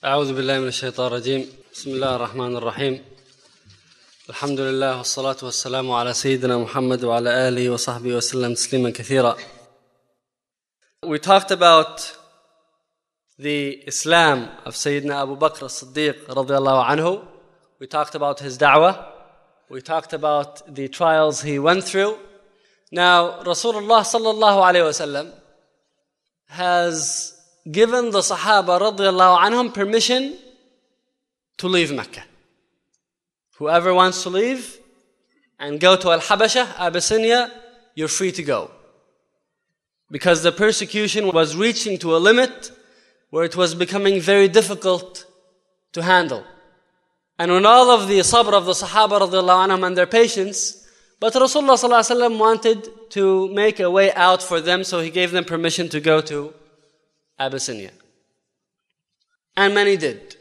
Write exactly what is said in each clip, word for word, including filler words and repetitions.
أعوذ بالله من الشيطان الرجيم بسم الله الرحمن الرحيم الحمد لله والصلاة والسلام على سيدنا محمد وعلى آله وصحبه وسلم تسليما كثيرا. We talked about the Islam of Sayyidina Abu Bakr as-Siddiq radiallahu anhu. We talked about his da'wah. We talked about the trials he went through. Now Rasulullah sallallahu alayhi wasallam has given the Sahaba radiallahu anhum permission to leave Mecca. Whoever wants to leave and go to Al-Habasha, Abyssinia, you're free to go. Because the persecution was reaching to a limit where it was becoming very difficult to handle. And when all of the sabr of the Sahaba radiallahu anhum and their patience, but Rasulullah sallallahu alaihi wasallam wanted to make a way out for them, so he gave them permission to go to Abyssinia. And many did.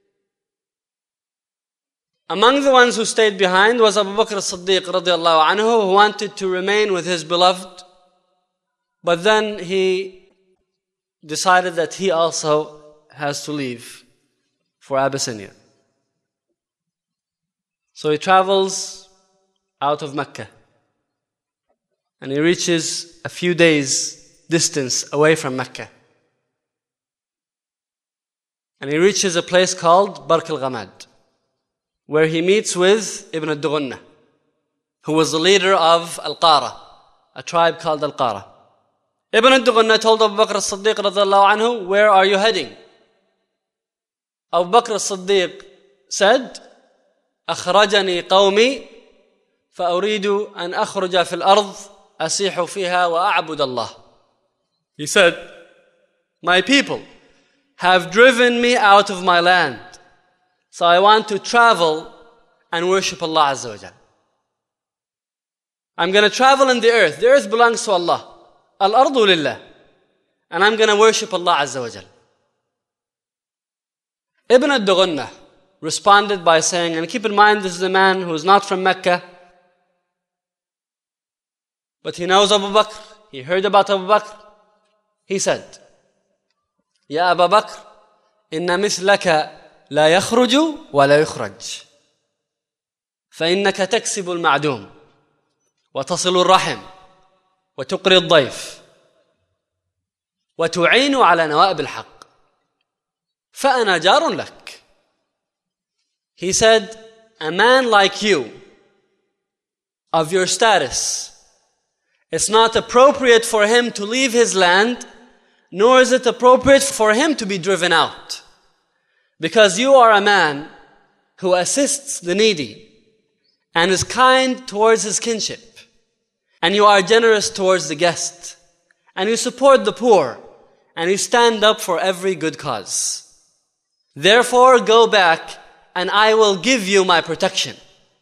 Among the ones who stayed behind was Abu Bakr as-Siddiq radiallahu anhu, who wanted to remain with his beloved, but then he decided that he also has to leave for Abyssinia. So he travels out of Mecca and he reaches a few days distance away from Mecca. And he reaches a place called Bark al-Ghamad, where he meets with Ibn al-Dughunna, who was the leader of Al-Qara, a tribe called Al-Qara. Ibn al-Dughunna told Abu Bakr as-Siddiq radiyallahu anhu, "Where are you heading?" Abu Bakr as-Siddiq said, أخرجني قومي فأريد أن أخرج في الأرض أسيح فيها وأعبد الله. He said, my people have driven me out of my land, so I want to travel and worship Allah Azza wa Jal. I'm going to travel in the earth. The earth belongs to Allah. Al-ardu lillah. And I'm going to worship Allah Azza wa Jal. Ibn al-Dughunna responded by saying, and keep in mind this is a man who is not from Mecca, but he knows Abu Bakr, he heard about Abu Bakr. He said, يا أبا بكر إن مثلك لا يخرج ولا يخرج فإنك تكسب المعدوم وتصل الرحم وتقري الضيف وتعين على نوائب الحق فأنا جار لك. He said, a man like you, of your status, it's not appropriate for him to leave his land, nor is it appropriate for him to be driven out. Because you are a man who assists the needy and is kind towards his kinship. And you are generous towards the guest. And you support the poor. And you stand up for every good cause. Therefore, go back and I will give you my protection.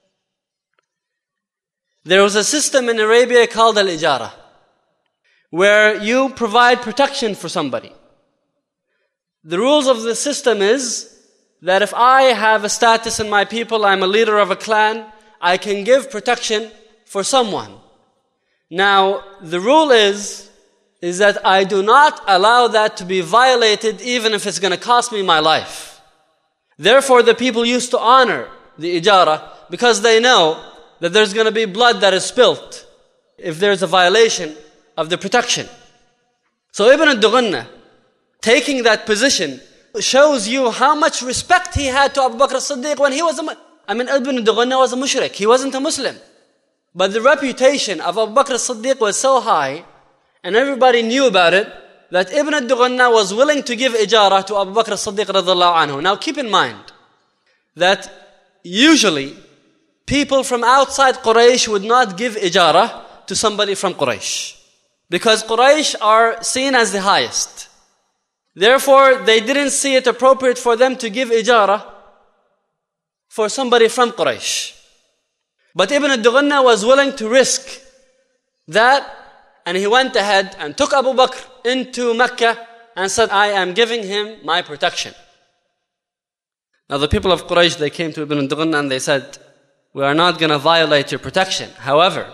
There was a system in Arabia called al-ijara, where you provide protection for somebody. The rules of the system is that if I have a status in my people, I'm a leader of a clan, I can give protection for someone. Now, the rule is, is that I do not allow that to be violated even if it's going to cost me my life. Therefore, the people used to honor the ijara because they know that there's going to be blood that is spilt if there's a violation of the protection. So Ibn al-Dughunna, taking that position, shows you how much respect he had to Abu Bakr as-Siddiq when he was a... I mean, Ibn al-Dughunna was a mushrik. He wasn't a Muslim. But the reputation of Abu Bakr as-Siddiq was so high, and everybody knew about it, that Ibn al-Dughunna was willing to give ijara to Abu Bakr as-Siddiq radhiallahu anhu. Now keep in mind that usually people from outside Quraysh would not give ijara to somebody from Quraysh, because Quraysh are seen as the highest. Therefore, they didn't see it appropriate for them to give ijara for somebody from Quraysh. But Ibn al-Dughunna was willing to risk that, and he went ahead and took Abu Bakr into Mecca and said, I am giving him my protection. Now the people of Quraysh, they came to Ibn al-Dughunna and they said, we are not going to violate your protection. However,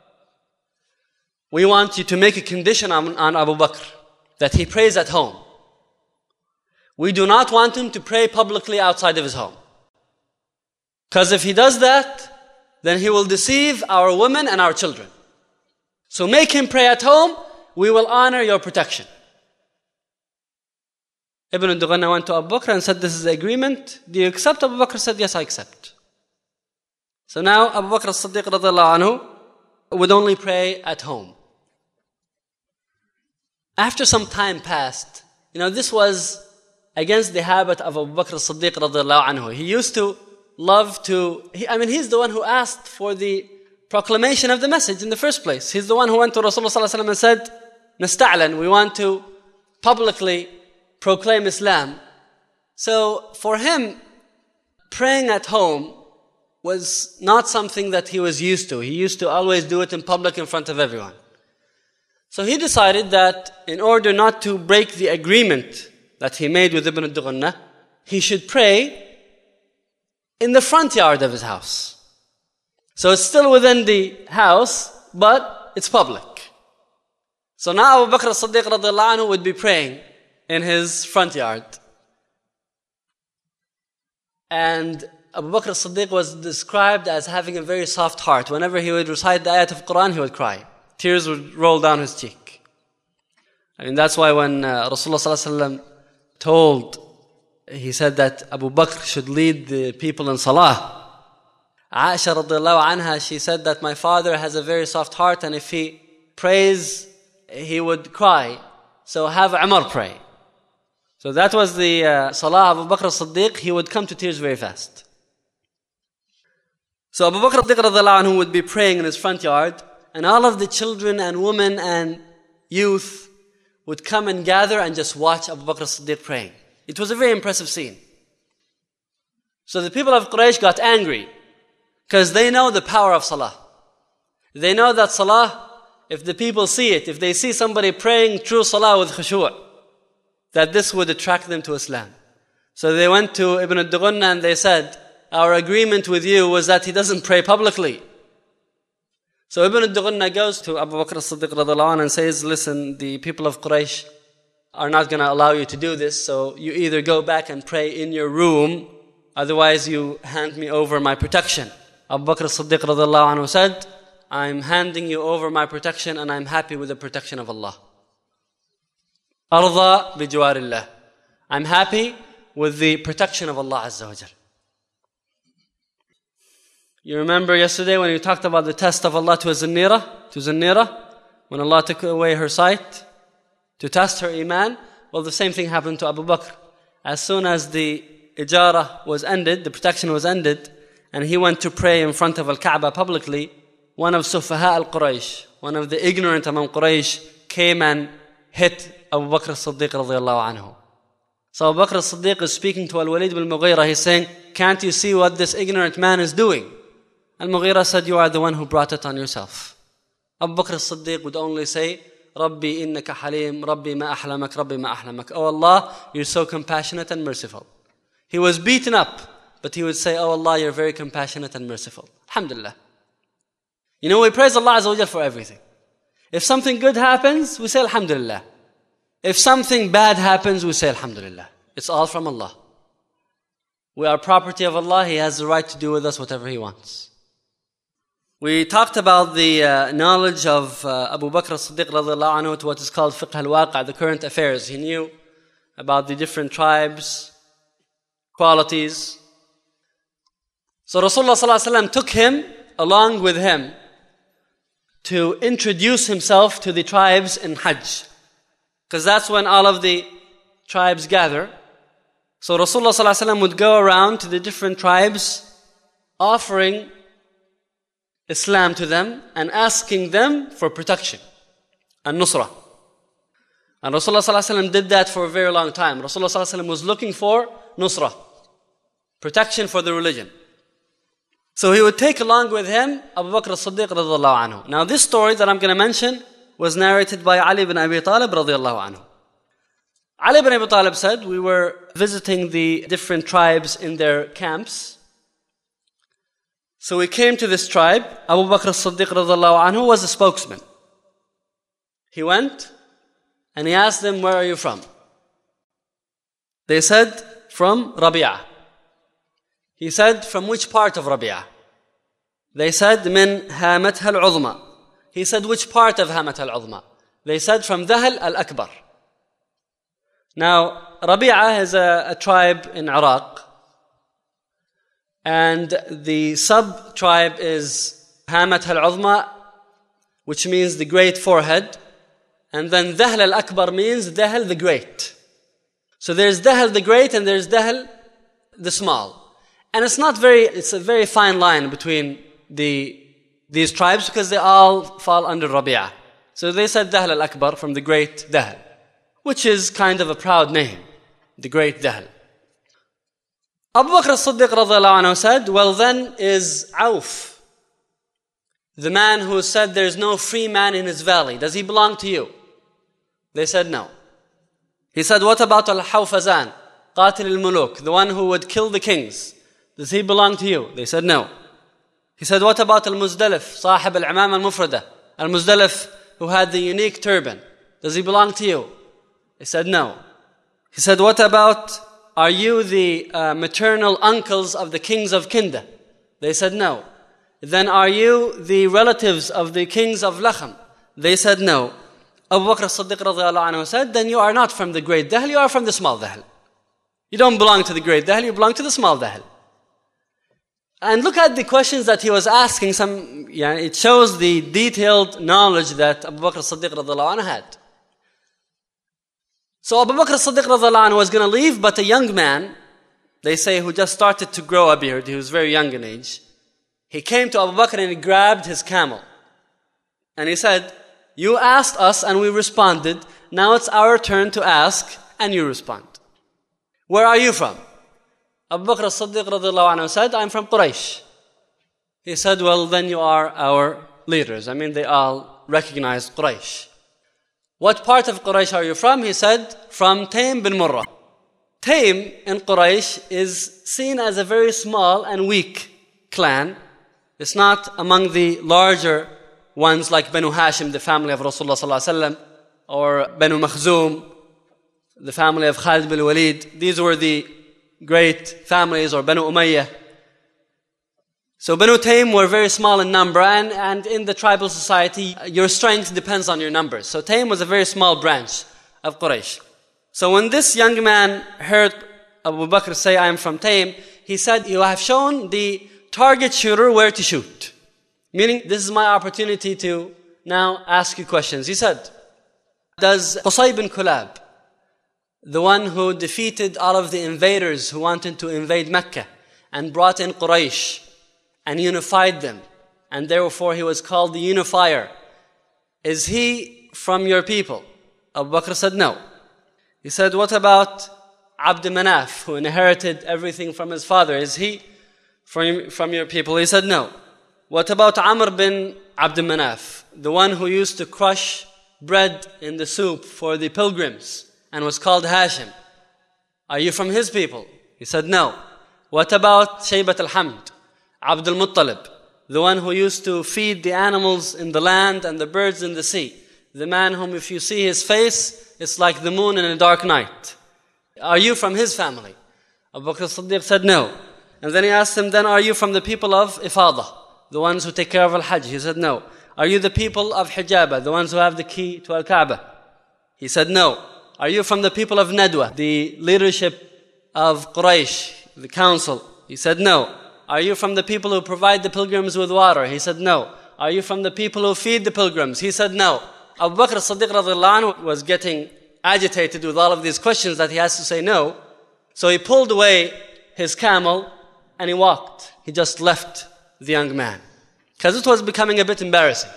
we want you to make a condition on, on Abu Bakr, that he prays at home. We do not want him to pray publicly outside of his home. Because if he does that, then he will deceive our women and our children. So make him pray at home, we will honor your protection. Ibn al-Dughanna went to Abu Bakr and said, this is the agreement. Do you accept? Abu Bakr said, yes, I accept. So now Abu Bakr as-Siddiq radhiallahu anhu would only pray at home. After some time passed, you know, this was against the habit of Abu Bakr as-Siddiq radhiallahu anhu. He used to love to, he, I mean, he's the one who asked for the proclamation of the message in the first place. He's the one who went to Rasulullah sallallahu alaihi wasallam and said, Nasta'lan, we want to publicly proclaim Islam. So for him, praying at home was not something that he was used to. He used to always do it in public in front of everyone. So he decided that in order not to break the agreement that he made with Ibn al-Dughanna, he should pray in the front yard of his house. So it's still within the house, but it's public. So now Abu Bakr as-Siddiq radhiallahu anhu would be praying in his front yard. And Abu Bakr as-Siddiq was described as having a very soft heart. Whenever he would recite the ayat of Quran, he would cry. Tears would roll down his cheek. I mean, that's why when uh, Rasulullah sallallahu alaihi wasallam told, he said that Abu Bakr should lead the people in salah. Aisha radiallahu anha, she said that my father has a very soft heart, and if he prays, he would cry. So have Umar pray. So that was the uh, salah of Abu Bakr as-Siddiq. He would come to tears very fast. So Abu Bakr as-Siddiq radiallahu anhu would be praying in his front yard, and all of the children and women and youth would come and gather and just watch Abu Bakr as-Siddiq praying. It was a very impressive scene. So the people of Quraysh got angry because they know the power of salah. They know that salah, if the people see it, if they see somebody praying true salah with khushu', that this would attract them to Islam. So they went to Ibn al-Dughanna and they said, our agreement with you was that he doesn't pray publicly. So Ibn al-Dughanna goes to Abu Bakr as-Siddiq radhiallahu anhu and says, listen, the people of Quraysh are not going to allow you to do this, so you either go back and pray in your room, otherwise you hand me over my protection. Abu Bakr as-Siddiq radhiallahu anhu said, I'm handing you over my protection and I'm happy with the protection of Allah. Arda bijawarillah. I'm happy with the protection of Allah Azza wa Jal. You remember yesterday when we talked about the test of Allah to Zinnira, to Zinnira, when Allah took away her sight to test her iman? Well, the same thing happened to Abu Bakr. As soon as the ijara was ended, the protection was ended, and he went to pray in front of Al-Kaaba publicly, one of Sufaha al-Quraysh, one of the ignorant among Quraysh, came and hit Abu Bakr as-Siddiq radiyallahu anhu. So Abu Bakr as-Siddiq is speaking to Al-Walid ibn Mughira. He's saying, can't you see what this ignorant man is doing? Al-Mughira said, you are the one who brought it on yourself. Abu Bakr as-Siddiq would only say, Rabbi innaka halim, Rabbi ma ahlamak, Rabbi ma ahlamak. Oh Allah, you're so compassionate and merciful. He was beaten up, but he would say, oh Allah, you're very compassionate and merciful. Alhamdulillah. You know, we praise Allah Azza wa Jal for everything. If something good happens, we say Alhamdulillah. If something bad happens, we say Alhamdulillah. It's all from Allah. We are property of Allah. He has the right to do with us whatever He wants. We talked about the uh, knowledge of uh, Abu Bakr as-Siddiq radhiallahu anhu to what is called fiqh al-waqa', the current affairs. He knew about the different tribes, qualities. So Rasulullah sallallahu alaihi wasallam took him along with him to introduce himself to the tribes in Hajj. Because that's when all of the tribes gather. So Rasulullah sallallahu alaihi wasallam would go around to the different tribes offering Islam to them and asking them for protection and nusrah. And Rasulullah sallallahu alaihi wasallam did that for a very long time. Rasulullah sallallahu alaihi wasallam was looking for nusrah, protection for the religion. So he would take along with him Abu Bakr as-Siddiq radhiallahu anhu. Now this story that I'm going to mention was narrated by Ali ibn Abi Talib radhiallahu anhu. Ali ibn Abi Talib said, we were visiting the different tribes in their camps. So we came to this tribe. Abu Bakr as-Siddiq radhiallahu anhu was a spokesman. He went and he asked them, where are you from? They said, from Rabi'ah. He said, from which part of Rabi'ah? They said, من هامتها العظمى. He said, which part of هامتها العظمى? They said, from Dhahl al-Akbar. Now, Rabi'ah is a, a tribe in Iraq. And the sub-tribe is هامتها العظمى, which means the great forehead. And then Dhahl al-Akbar means Dhahl the great. So there's Dhahl the great and there's Dhahl the small. And it's not very, it's a very fine line between the these tribes because they all fall under Rabi'ah. So they said Dhahl al-Akbar, from the great Dhahl, which is kind of a proud name, the great Dhahl. Abu Bakr as-Siddiq radhiyallahu anhu said, well then is Auf, the man who said there's no free man in his valley, does he belong to you? They said no. He said, what about Al-Hawfazan, Qatil al-Muluk, the one who would kill the kings? Does he belong to you? They said no. He said, what about Al-Muzdalif, Sahib al-Imam al-Mufrada, Al-Muzdalif who had the unique turban? Does he belong to you? They said no. He said, what about, are you the uh, maternal uncles of the kings of Kinda? They said no. Then are you the relatives of the kings of Lakham? They said no. Abu Bakr as-Siddiq radhiyallahu anhu said, then you are not from the great Dhahl, you are from the small Dhahl. You don't belong to the great Dhahl, you belong to the small Dhahl. And look at the questions that he was asking. Some, yeah, it shows the detailed knowledge that Abu Bakr as-Siddiq radhiyallahu anhu had. So Abu Bakr as-Siddiq radhiyallahu anhu was going to leave, but a young man, they say, who just started to grow a beard, he was very young in age, he came to Abu Bakr and he grabbed his camel. And he said, you asked us and we responded. Now it's our turn to ask and you respond. Where are you from? Abu Bakr as-Siddiq radhiyallahu anhu said, I'm from Quraysh. He said, well then you are our leaders. I mean, they all recognized Quraysh. What part of Quraysh are you from? He said, from Taym bin Murrah. Taym in Quraysh is seen as a very small and weak clan. It's not among the larger ones like Banu Hashim, the family of Rasulullah sallallahu alaihi wasallam, or Banu Makhzum, the family of Khalid bin Walid. These were the great families, or Banu Umayyah. So Banu Taym were very small in number, and, and in the tribal society, your strength depends on your numbers. So Taym was a very small branch of Quraysh. So when this young man heard Abu Bakr say, I am from Taym, he said, you have shown the target shooter where to shoot. Meaning, this is my opportunity to now ask you questions. He said, does Qusay bin Kulab, the one who defeated all of the invaders who wanted to invade Mecca and brought in Quraysh and unified them, and therefore he was called the unifier, is he from your people? Abu Bakr said no. He said, what about Abd Manaf, who inherited everything from his father? Is he from, from your people? He said no. What about Amr bin Abd Manaf, the one who used to crush bread in the soup for the pilgrims and was called Hashim? Are you from his people? He said no. What about Shaybat al-Hamd, Abd al-Muttalib, the one who used to feed the animals in the land and the birds in the sea? The man whom if you see his face, it's like the moon in a dark night. Are you from his family? Abu Bakr as-Siddiq said no. And then he asked him, then are you from the people of Ifadah, the ones who take care of Al-Hajj? He said no. Are you the people of Hijaba, the ones who have the key to Al-Kaaba? He said no. Are you from the people of Nadwa, the leadership of Quraysh, the council? He said no. Are you from the people who provide the pilgrims with water? He said no. Are you from the people who feed the pilgrims? He said no. Abu Bakr as-Siddiq radhiyallahu anhu was getting agitated with all of these questions that he has to say no. So he pulled away his camel and he walked. He just left the young man, because it was becoming a bit embarrassing.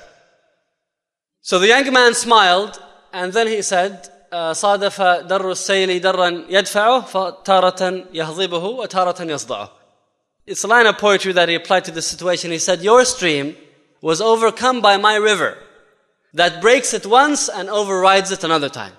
So the young man smiled, and then he said, صادف در السيل درا يدفعه فتارة يهضبه وتارة يصدعه. It's a line of poetry that he applied to the situation. He said, your stream was overcome by my river that breaks it once and overrides it another time.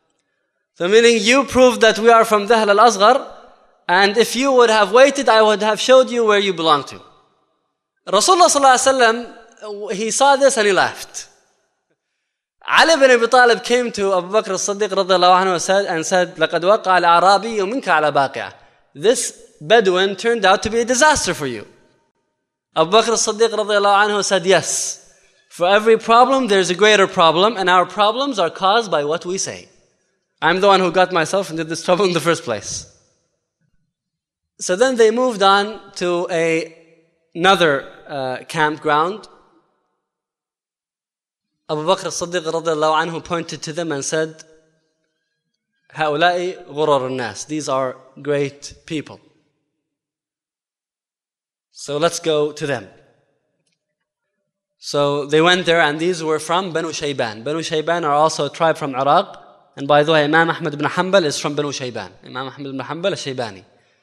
So meaning, you proved that we are from Dhahl al-Asghar, and if you would have waited, I would have showed you where you belong to. Rasulullah sallallahu alaihi wasallam, he saw this and he laughed. Ali bin Abi Talib came to Abu Bakr as-Siddiq radiallahu anhu said, and said, لَقَدْ وَقَعَ الْأَعْرَابِيُّ مِنْكَ عَلَى بَاقِعَةٍ. This Bedouin turned out to be a disaster for you. Abu Bakr as-Siddiq radiallahu anhu said, yes, for every problem there's a greater problem, and our problems are caused by what we say. I'm the one who got myself into this trouble in the first place. So then they moved on to a, another uh, campground. Abu Bakr as-Siddiq radiallahu anhu pointed to them and said, هؤلاء غرر الناس. These are great people. So let's go to them. So they went there, and these were from Banu Shayban. Banu Shayban are also a tribe from Iraq. And by the way, Imam Ahmad ibn Hanbal is from Banu Shayban. Imam Ahmad ibn Hanbal is Shaybani.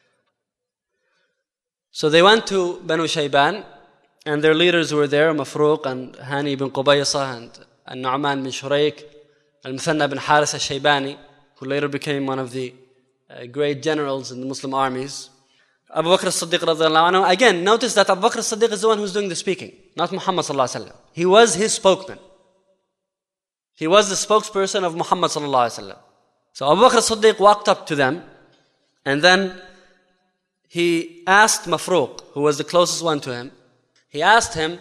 So they went to Banu Shayban, and their leaders were there, Mafruq and Hani ibn Qubaysa and, and Nu'man bin Shurayk, Al-Muthanna bin Haris al-Shaybani, who later became one of the uh, great generals in the Muslim armies. Abu Bakr as-Siddiq radiallahu anhu. Again, notice that Abu Bakr as-Siddiq is the one who's doing the speaking, not Muhammad sallallahu alaihi wasallam. He was his spokesman. He was the spokesperson of Muhammad sallallahu alaihi wasallam. So Abu Bakr as-Siddiq walked up to them, and then he asked Mafruq, who was the closest one to him, he asked him,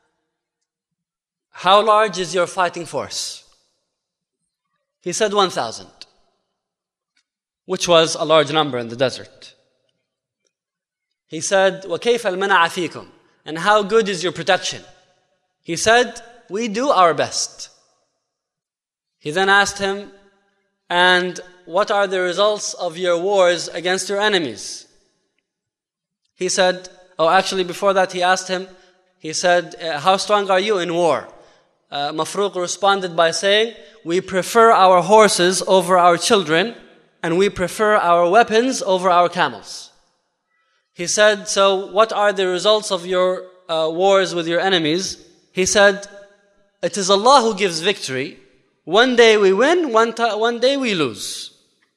how large is your fighting force? He said one thousand, which was a large number in the desert. He said, وَكَيْفَ الْمَنَعَ فِيكُمْ? And how good is your protection? He said, we do our best. He then asked him, and what are the results of your wars against your enemies? He said, oh, actually before that he asked him, he said, how strong are you in war? Uh, Mafruq responded by saying, we prefer our horses over our children, and we prefer our weapons over our camels. He said, so what are the results of your uh, wars with your enemies? He said, it is Allah who gives victory. One day we win, one, t- one day we lose.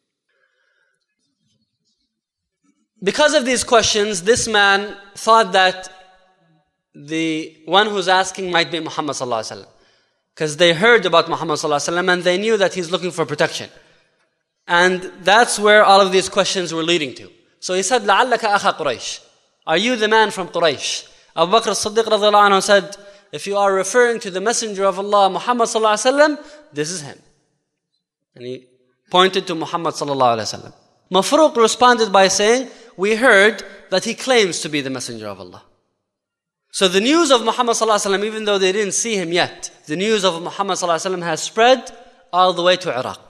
Because of these questions, this man thought that the one who's asking might be Muhammad sallallahu alaihi wasallam, because they heard about Muhammad sallallahu alaihi wasallam and they knew that he's looking for protection. And that's where all of these questions were leading to. So he said, لَعَلَّكَ أَخَا قُرَيْشٍ. Are you the man from Quraysh? Abu Bakr as-Siddiq radiallahu anhu said, if you are referring to the messenger of Allah, Muhammad sallallahu alaihi wasallam, this is him. And he pointed to Muhammad sallallahu alaihi wasallam. Mafruq responded by saying, we heard that he claims to be the messenger of Allah. So the news of Muhammad sallallahu alaihi wasallam, even though they didn't see him yet, the news of Muhammad sallallahu alaihi wasallam has spread all the way to Iraq.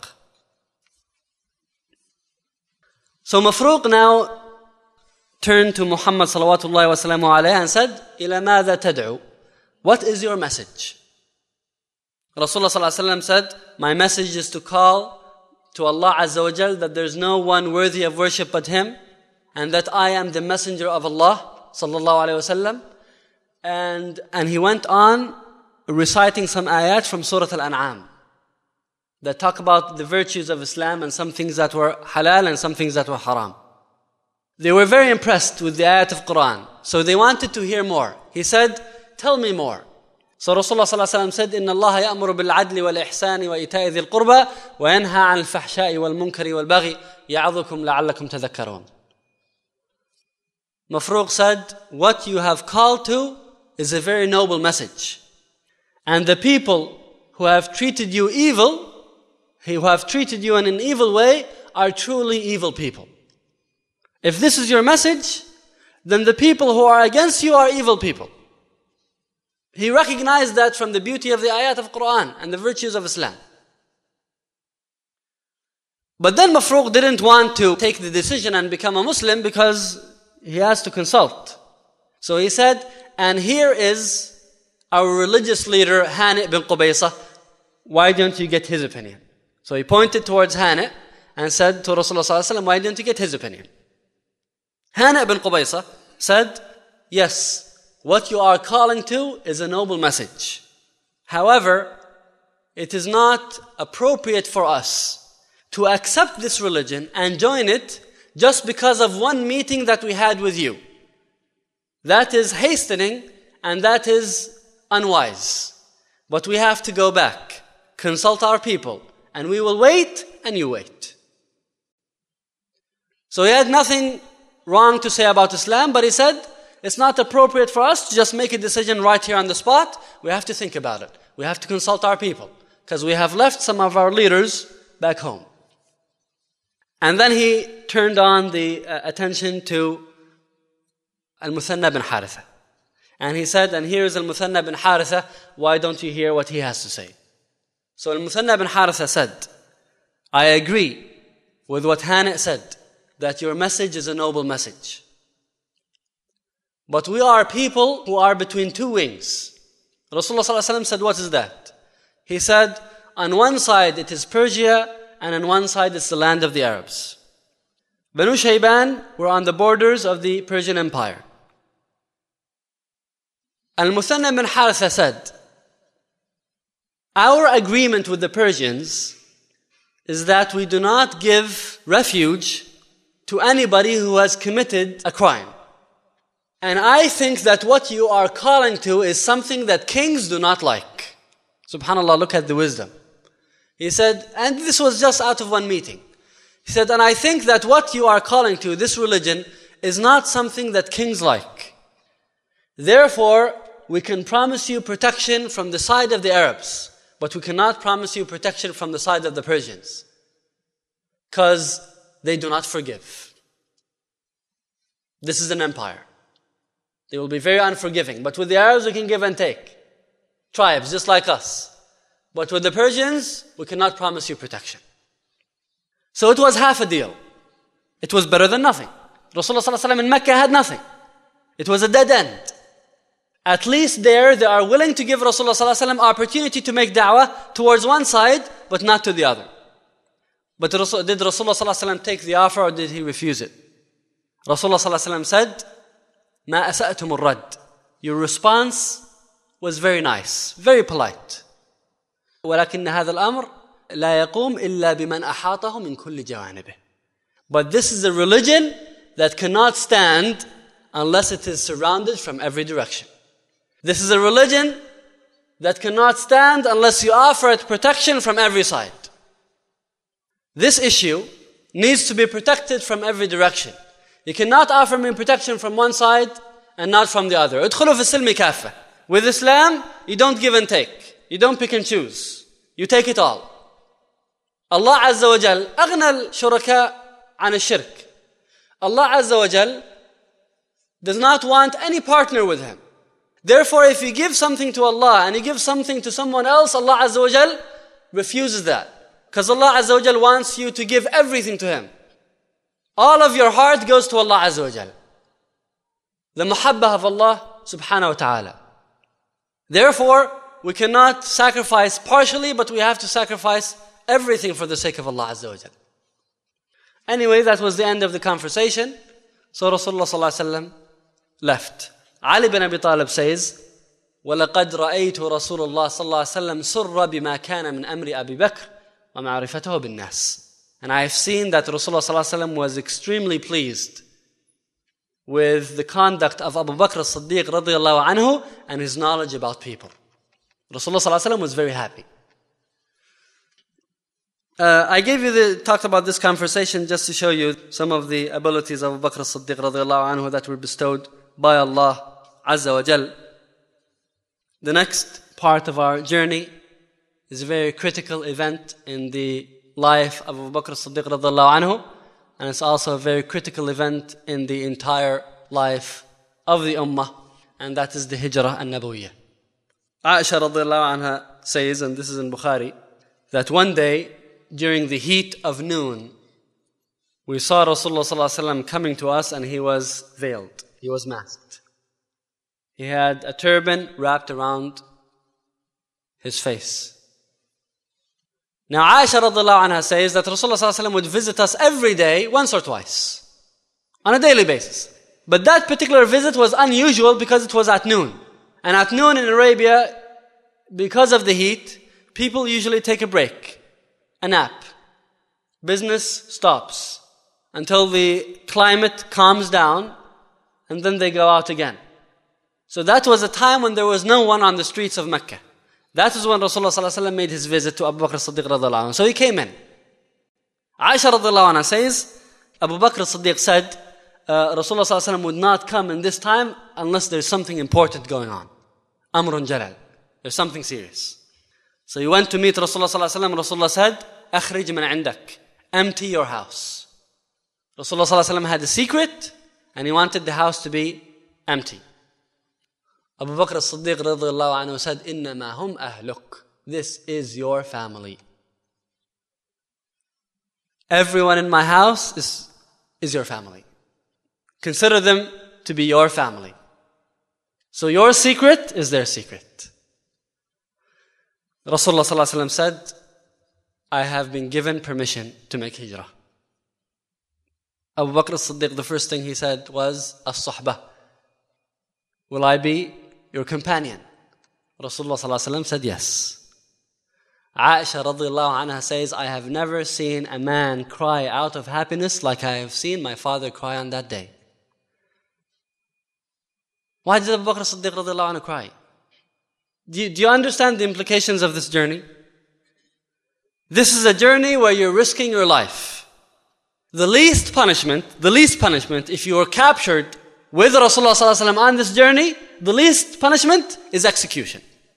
So Mafruq now turned to Muhammad salawatullahi wa salamu alayhi and said, إِلَى مَاذَا تَدْعُو? What is your message? Rasulullah sallallahu alaihi wasallam said, my message is to call to Allah Azza wa Jal that there's no one worthy of worship but Him, and that I am the messenger of Allah sallallahu alaihi wasallam. And, and he went on reciting some ayat from Surah Al-An'am that talk about the virtues of Islam and some things that were halal and some things that were haram. They were very impressed with the ayat of Quran, so they wanted to hear more. He said, tell me more. So Rasulullah sallallahu alaihi wasallam said, إِنَّ اللَّهَ يَأْمُرُ بِالْعَدْلِ وَالْإِحْسَانِ وَإِيتَاءِ ذِي الْقُرْبَى وَيَنْهَى عَنِ الْفَحْشَاءِ وَالْمُنكَرِ وَالْبَغْيِ يَعِظُكُمْ لَعَلَّكُمْ تَذَكَّرُونَ. Mafruq said, what you have called to is a very noble message. And the people who have treated you evil, who have treated you in an evil way, are truly evil people. If this is your message, then the people who are against you are evil people. He recognized that from the beauty of the ayat of Quran and the virtues of Islam. But then Mafruq didn't want to take the decision and become a Muslim because he has to consult. So he said, and here is our religious leader, Hani ibn Qubaysa. Why don't you get his opinion? So he pointed towards Hani and said to Rasulullah sallallahu alaihi wasallam, why don't you get his opinion? Hani ibn Qubaysa said, yes, what you are calling to is a noble message. However, it is not appropriate for us to accept this religion and join it just because of one meeting that we had with you. That is hastening and that is unwise. But we have to go back. consult our people, and we will wait and you wait. So he had nothing wrong to say about Islam, but he said, it's not appropriate for us to just make a decision right here on the spot. We have to think about it. We have to consult our people, because we have left some of our leaders back home. And then he turned on the uh, attention to Al-Muthanna bin Haritha. And he said, and here is Al-Muthanna bin Haritha, why don't you hear what he has to say? So Al-Muthanna bin Haritha said, I agree with what Hani said, that your message is a noble message. But we are people who are between two wings. Rasulullah sallallahu alaihi wasallam said, what is that? He said, on one side it is Persia, and on one side it's the land of the Arabs. Banu Shayban were on the borders of the Persian Empire. Al-Muthanna bin Haritha said, our agreement with the Persians is that we do not give refuge to anybody who has committed a crime. And I think that what you are calling to is something that kings do not like. Subhanallah, look at the wisdom. He said, and this was just out of one meeting. He said, and I think that what you are calling to, this religion, is not something that kings like. Therefore, we can promise you protection from the side of the Arabs, but we cannot promise you protection from the side of the Persians, because they do not forgive. This is an empire. They will be very unforgiving. But with the Arabs, we can give and take. Tribes, just like us. But with the Persians, we cannot promise you protection. So it was half a deal. It was better than nothing. Rasulullah sallallahu alaihi wasallam in Mecca had nothing. It was a dead end. At least there, they are willing to give Rasulullah sallallahu alaihi wasallam opportunity to make da'wah towards one side, but not to the other. But did Rasulullah sallallahu alaihi wasallam take the offer, or did he refuse it? Rasulullah sallallahu alaihi wasallam said, "Ma asa'tum ar-radd." Your response was very nice, very polite. ولكن هذا الأمر لا يقوم إلا بمن أحاطه من كل جوانبه. But this is a religion that cannot stand unless it is surrounded from every direction. This is a religion that cannot stand unless you offer it protection from every side. This issue needs to be protected from every direction. You cannot offer me protection from one side and not from the other. ادخلوا في السلم كافة. With Islam, you don't give and take. You don't pick and choose. You take it all. Allah Azza wa Jal أغنى الشركاء عن الشرك. Allah Azza wa Jal does not want any partner with Him. Therefore, if you give something to Allah and you give something to someone else, Allah Azza wa Jal refuses that. Because Allah Azza wa Jal wants you to give everything to Him. All of your heart goes to Allah Azza wa Jal. The muhabbah of Allah subhanahu wa ta'ala. Therefore, we cannot sacrifice partially, but we have to sacrifice everything for the sake of Allah Azza wa Jal. Anyway, that was the end of the conversation. So Rasulullah sallallahu alaihi wasallam left. Ali bin Abi Talib says, وَلَقَدْ رَأَيْتُ رَسُولُ اللَّهِ صلى الله عليه وسلم سُرَّ بِمَا كَانَ مِنْ أَمْرِ أَبِي بَكْرٍ وَمَعْرِفَتَهُ بِالنَّاسِ. And I have seen that Rasulullah sallallahu alaihi wasallam was extremely pleased with the conduct of Abu Bakr as-Siddiq radiyallahu anhu and his knowledge about people. Rasulullah sallallahu alaihi wasallam was very happy. Uh, I gave you the, talked about this conversation just to show you some of the abilities of Abu Bakr as-Siddiq radiyallahu anhu that were bestowed by Allah Azza wa Jal. The next part of our journey is a very critical event in the life of Abu Bakr as-Siddiq radiyallahu anhu, and it's also a very critical event in the entire life of the Ummah, and that is the Hijrah an-Nabawiyyah. Aisha radiyallahu anha says, and this is in Bukhari, that one day during the heat of noon, we saw Rasulullah sallallahu alaihi wasallam coming to us, and he was veiled. He was masked. He had a turban wrapped around his face. Now Aisha radhiallahu anha says that Rasulullah sallallahu alaihi wasallam would visit us every day, once or twice, on a daily basis. But that particular visit was unusual because it was at noon. And at noon in Arabia, because of the heat, people usually take a break, a nap. Business stops until the climate calms down, and then they go out again. So that was a time when there was no one on the streets of Mecca. That is when Rasulullah sallallahu alaihi wasallam made his visit to Abu Bakr as-Siddiq radhiallahu anhu. So he came in. Aisha radhiallahu anha says, Abu Bakr as-Siddiq said, uh, Rasulullah sallallahu alaihi wasallam would not come in this time unless there's something important going on. Amrun jalal. There's something serious. So he went to meet Rasulullah sallallahu alaihi wasallam. Rasulullah said, Akhrij min indak. Empty your house. Rasulullah sallallahu alaihi wasallam had a secret and he wanted the house to be empty. Abu Bakr as-Siddiq radhiallahu anhu said, Innama hum ahluk. This is your family. Everyone in my house is, is your family. Consider them to be your family. So your secret is their secret. Rasulullah sallallahu alaihi wasallam said, I have been given permission to make hijrah. Abu Bakr as-Siddiq, the first thing he said was, As-Suhbah. Will I be your companion? Rasulullah sallallahu alaihi wasallam said yes. Aisha radhiallahu anha says, I have never seen a man cry out of happiness like I have seen my father cry on that day. Why did Abu Bakr as-Siddiq radhiallahu anhu cry? Do you, do you understand the implications of this journey? This is a journey where you're risking your life. The least punishment, the least punishment, if you are captured with Rasulullah sallallahu alaihi wasallam on this journey, the least punishment is execution.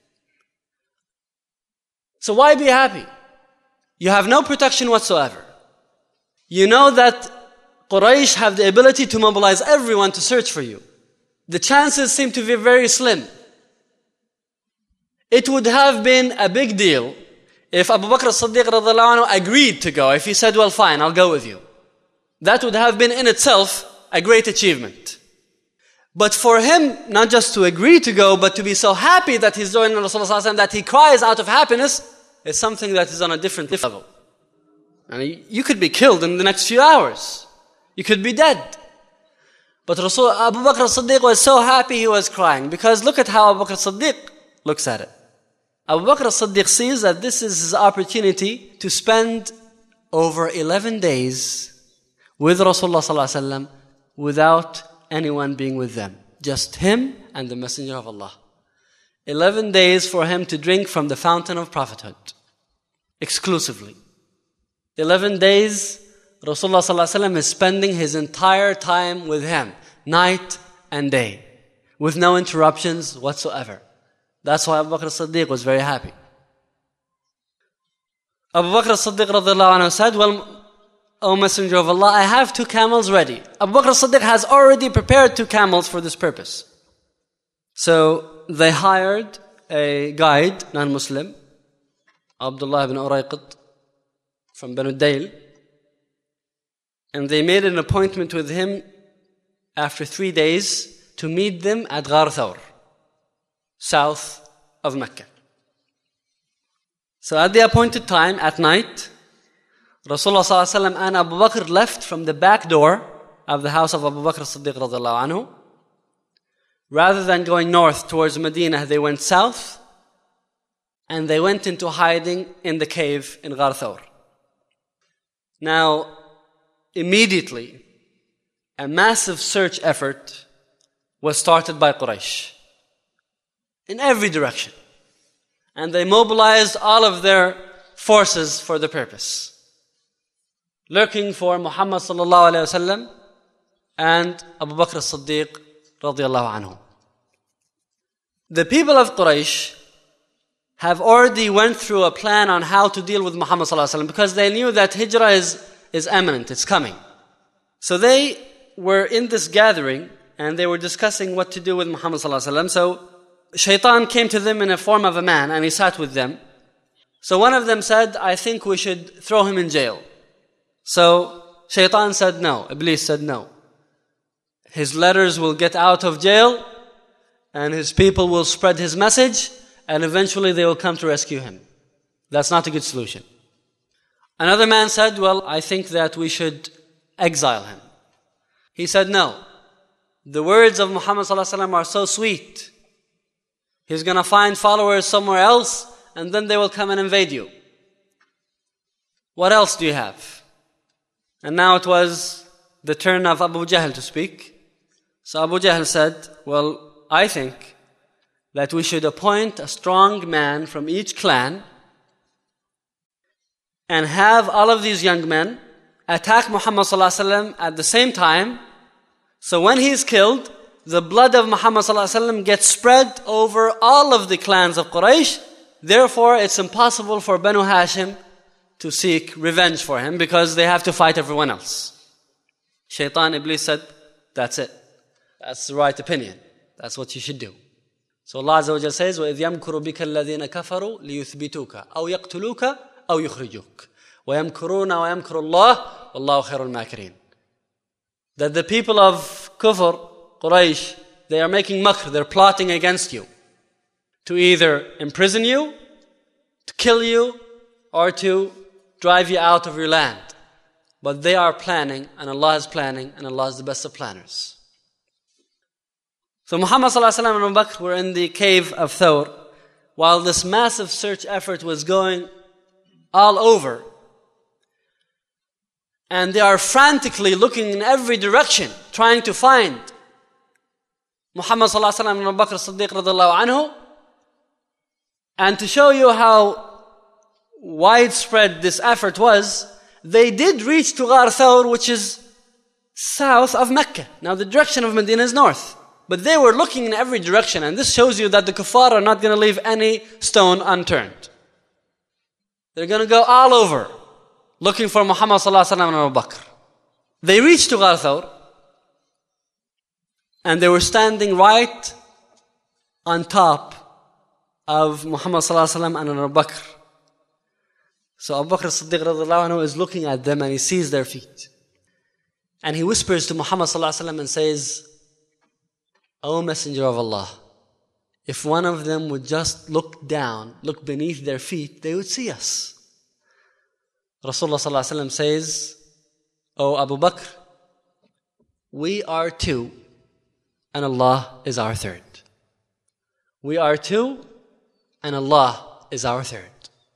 So why be happy? You have no protection whatsoever. You know that Quraysh have the ability to mobilize everyone to search for you. The chances seem to be very slim. It would have been a big deal if Abu Bakr as-Siddiq radhiallahu anhu agreed to go. If he said, well, fine, I'll go with you. That would have been in itself a great achievement. But for him, not just to agree to go, but to be so happy that he's joining Rasulullah sallallahu alaihi wasallam, that he cries out of happiness, is something that is on a different level. And you could be killed in the next few hours. You could be dead. But Rasul, Abu Bakr as-Siddiq was so happy he was crying. Because look at how Abu Bakr as-Siddiq looks at it. Abu Bakr as-Siddiq sees that this is his opportunity to spend over eleven days with Rasulullah sallallahu alaihi wasallam without anyone being with them. Just him and the Messenger of Allah. eleven days for him to drink from the fountain of prophethood. Exclusively. eleven days Rasulullah sallallahu alaihi wasallam is spending his entire time with him. Night and day. With no interruptions whatsoever. That's why Abu Bakr as-Siddiq was very happy. Abu Bakr as-Siddiq radhiallahu anhu said, well, O Messenger of Allah, I have two camels ready. Abu Bakr as-Siddiq has already prepared two camels for this purpose. So they hired a guide, non-Muslim, Abdullah ibn Urayqit from Banu Dayl, and they made an appointment with him after three days to meet them at Ghar Thawr, south of Mecca. So at the appointed time, at night, Rasulullah sallallahu alaihi wasallam and Abu Bakr left from the back door of the house of Abu Bakr as-Siddiq radhiallahu anhu. Rather than going north towards Medina, they went south and they went into hiding in the cave in Ghar Thawr. Now, immediately, a massive search effort was started by Quraysh in every direction. And they mobilized all of their forces for the purpose. Looking for Muhammad sallallahu alayhi wasallam and Abu Bakr as-Siddiq radiyallahu anhu. The people of Quraysh have already went through a plan on how to deal with Muhammad sallallahu alayhi wasallam because they knew that hijrah is, is imminent, it's coming. So they were in this gathering and they were discussing what to do with Muhammad sallallahu alayhi wasallam. So Shaitan came to them in a form of a man and he sat with them. So one of them said, I think we should throw him in jail. So Shaitan said no. Iblis said no. His letters will get out of jail and his people will spread his message and eventually they will come to rescue him. That's not a good solution. Another man said, well, I think that we should exile him. He said no. The words of Muhammad sallallahu alaihi wasallam are so sweet. He's going to find followers somewhere else and then they will come and invade you. What else do you have? And now it was the turn of Abu Jahl to speak. So Abu Jahl said, well, I think that we should appoint a strong man from each clan and have all of these young men attack Muhammad sallallahu alaihi wasallam at the same time. So when he is killed, the blood of Muhammad sallallahu alaihi wasallam gets spread over all of the clans of Quraysh. Therefore, it's impossible for Banu Hashim to seek revenge for him because they have to fight everyone else. Shaitan Iblis said, that's it. That's the right opinion. That's what you should do. So Allah Azza wa Jalla says, وَإِذْ يَمْكُرُ بِكَ الَّذِينَ كَفَرُوا لِيُثْبِتُوكَ أَوْ يَقْتُلُوكَ أَوْ يُخْرِجُوكَ وَيَمْكُرُونَ وَيَمْكُرُ اللَّهُ وَاللَّهُ خَيْرُ الْمَاكِرِينَ. That the people of Kufr, Quraysh, they are making makr, they're plotting against you to either imprison you, to kill you, or to drive you out of your land. But they are planning, and Allah is planning, and Allah is the best of planners. So Muhammad sallallahu alaihi wasallam and Abu Bakr were in the cave of Thawr while this massive search effort was going all over. And they are frantically looking in every direction, trying to find Muhammad sallallahu alaihi wasallam and Abu Bakr as-Siddiq radhiallahu anhu. And to show you how widespread this effort was, they did reach to Ghar Thawr, which is south of Mecca. Now the direction of Medina is north. But they were looking in every direction, and this shows you that the kuffar are not going to leave any stone unturned. They're going to go all over looking for Muhammad sallallahu alaihi wasallam and Abu Bakr. They reached to Ghar Thawr, and they were standing right on top of Muhammad sallallahu alaihi wasallam and Abu Bakr. So Abu Bakr as-Siddiq radhiallahu anhu is looking at them, and he sees their feet. And he whispers to Muhammad sallallahu alaihi wasallam and says, O Messenger of Allah, if one of them would just look down, look beneath their feet, they would see us. Rasulullah sallallahu alaihi wasallam says, O Abu Bakr, we are two, and Allah is our third. We are two, and Allah is our third.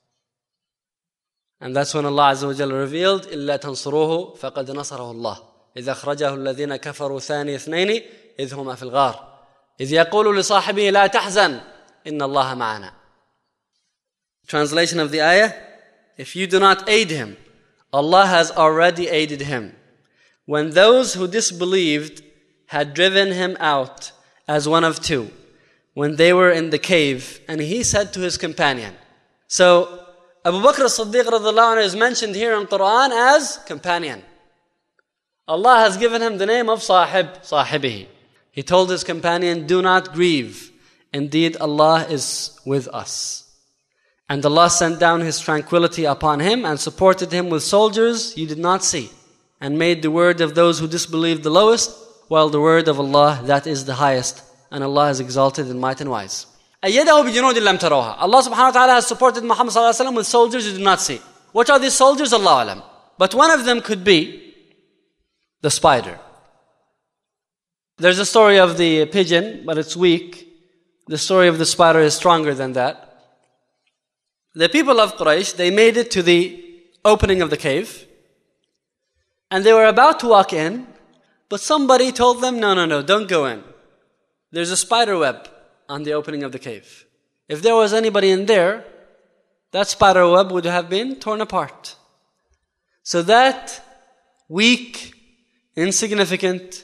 And that's when Allah Azza wa Jalla revealed, إِلَّا تَنْصُرُوهُ فَقَدْ نَصَرَهُ اللَّهُ إِذْ أَخْرَجَهُ الَّذِينَ كَفَرُوا ثَانِيَ اثْنَيْنِ إِذْ هُمَا فِي الْغَارِ إِذْ يَقُولُ لِصَاحِبِهِ لَا تَحْزَنْ إِنَّ اللَّهَ مَعَنَا. Translation of the ayah: if you do not aid him, Allah has already aided him. When those who disbelieved had driven him out as one of two, when they were in the cave, and he said to his companion. So Abu Bakr as-Siddiq radhiallahu anhu is mentioned here in Quran as companion. Allah has given him the name of Sahib, Sahibihi. He told his companion, do not grieve. Indeed, Allah is with us. And Allah sent down His tranquility upon him and supported him with soldiers you did not see, and made the word of those who disbelieved the lowest, while the word of Allah, that is the highest. And Allah is exalted in might and wise. أَيَّدَهُ بِجُنُودٍ لَمْ تَرَوْهَا. Allah subhanahu wa ta'ala has supported Muhammad sallallahu alaihi wasallam with soldiers you did not see. What are these soldiers? Allah alam. But one of them could be the spider. There's a story of the pigeon, but it's weak. The story of the spider is stronger than that. The people of Quraysh, they made it to the opening of the cave, and they were about to walk in, but somebody told them, no, no, no, don't go in. There's a spider web on the opening of the cave. If there was anybody in there, that spider web would have been torn apart. So that weak, insignificant,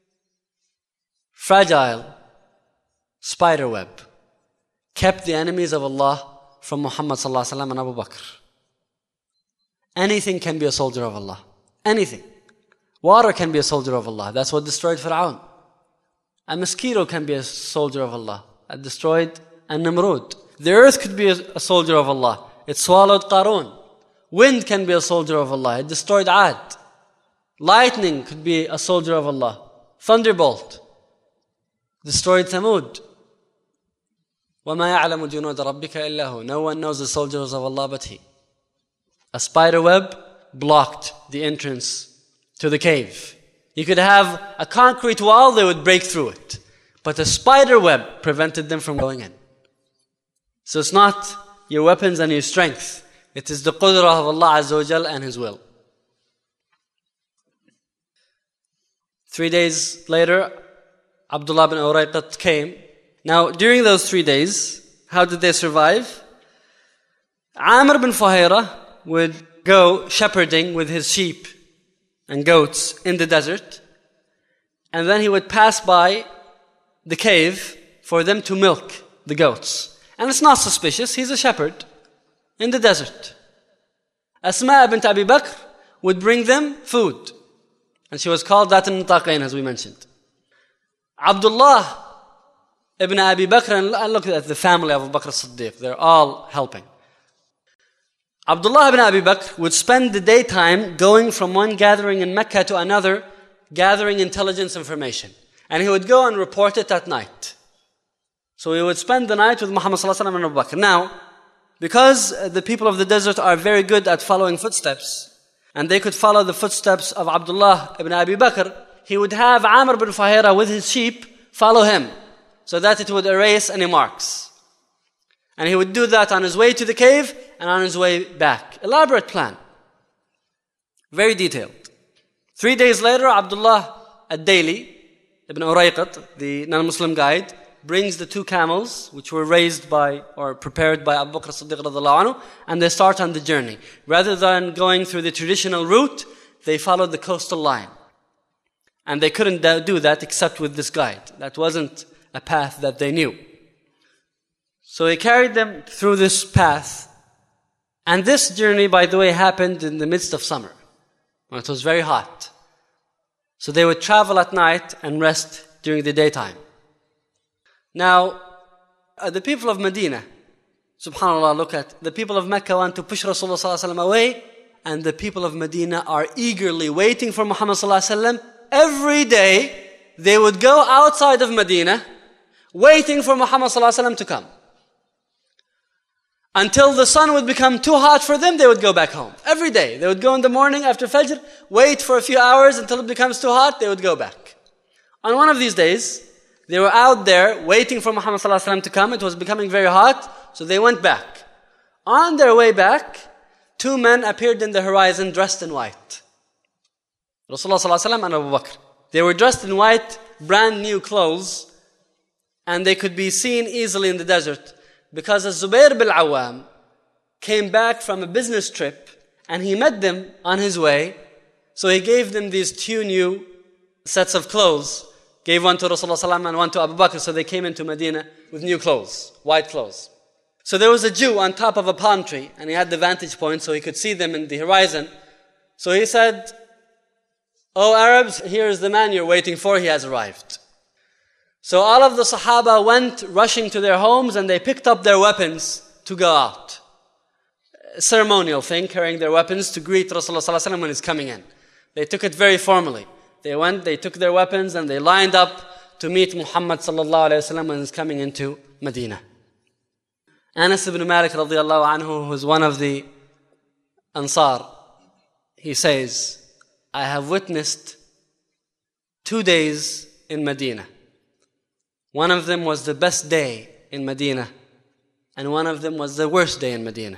fragile spider web kept the enemies of Allah from Muhammad sallallahu alaihi wasallam and Abu Bakr. Anything can be a soldier of Allah. Anything. Water can be a soldier of Allah. That's what destroyed Fir'aun. A mosquito can be a soldier of Allah. It destroyed An-Namrud. The earth could be a, a soldier of Allah. It swallowed Qarun. Wind can be a soldier of Allah. It destroyed Ad. Lightning could be a soldier of Allah. Thunderbolt destroyed Thamud. وَمَا يَعْلَمُ جُنُودَ رَبِّكَ إِلَّا هُ. No one knows the soldiers of Allah but He. A spider web blocked the entrance to the cave. You could have a concrete wall, they would break through it. But a spider web prevented them from going in. So it's not your weapons and your strength. It is the qudrah of Allah Azza wa Jal and His will. Three days later, Abdullah bin Urayqat came Now, during those three days, how did they survive? Amr bin Fuhaira would go shepherding with his sheep and goats in the desert, and then he would pass by the cave for them to milk the goats. And it's not suspicious, he's a shepherd in the desert. Asma bint Abi Bakr would bring them food, and she was called Dhat al-Nitaqain, as we mentioned. Abdullah ibn Abi Bakr, and look at the family of Abu Bakr as-Siddiq, they're all helping. Abdullah ibn Abi Bakr would spend the daytime going from one gathering in Mecca to another, gathering intelligence information. And he would go and report it at night. So he would spend the night with Muhammad sallallahu alaihi wasallam and Abu Bakr. Now, because the people of the desert are very good at following footsteps, and they could follow the footsteps of Abdullah ibn Abi Bakr, he would have Amr bin Fuhaira with his sheep follow him, so that it would erase any marks. And he would do that on his way to the cave and on his way back. Elaborate plan. Very detailed. Three days later, Abdullah ad-Daili, Ibn Urayqat, the non-Muslim guide, brings the two camels, which were raised by or prepared by Abu Bakr as-Siddiq radhiyallahu anhu, and they start on the journey. Rather than going through the traditional route, they followed the coastal line. And they couldn't do that except with this guide. That wasn't a path that they knew. So he carried them through this path. And this journey, by the way, happened in the midst of summer, when it was very hot. So they would travel at night and rest during the daytime. Now, uh, the people of Medina, subhanAllah, look at, the people of Mecca want to push Rasulullah sallallahu alaihi wasallam away, and the people of Medina are eagerly waiting for Muhammad sallallahu alaihi wasallam. Every day, they would go outside of Medina, waiting for Muhammad sallallahu alaihi wasallam to come. Until the sun would become too hot for them, they would go back home. Every day. They would go in the morning after Fajr, wait for a few hours until it becomes too hot, they would go back. On one of these days, they were out there waiting for Muhammad sallallahu alaihi wasallam to come. It was becoming very hot, so they went back. On their way back, two men appeared in the horizon dressed in white. Rasulullah sallallahu alaihi wasallam and Abu Bakr. They were dressed in white, brand new clothes, and they could be seen easily in the desert. Because Az-Zubayr bin Awam came back from a business trip and he met them on his way. So he gave them these two new sets of clothes. Gave one to Rasulullah sallallahu alaihi wasallam and one to Abu Bakr. So they came into Medina with new clothes, white clothes. So there was a Jew on top of a palm tree and he had the vantage point so he could see them in the horizon. So he said, "Oh Arabs, here is the man you're waiting for, he has arrived." So all of the Sahaba went rushing to their homes and they picked up their weapons to go out. A ceremonial thing, carrying their weapons to greet Rasulullah sallallahu alaihi wasallam when he's coming in. They took it very formally. They went, they took their weapons and they lined up to meet Muhammad sallallahu alaihi wasallam when he's coming into Medina. Anas ibn Malik radiyallahu anhu, who is one of the Ansar, he says, "I have witnessed two days in Medina. One of them was the best day in Medina, and one of them was the worst day in Medina."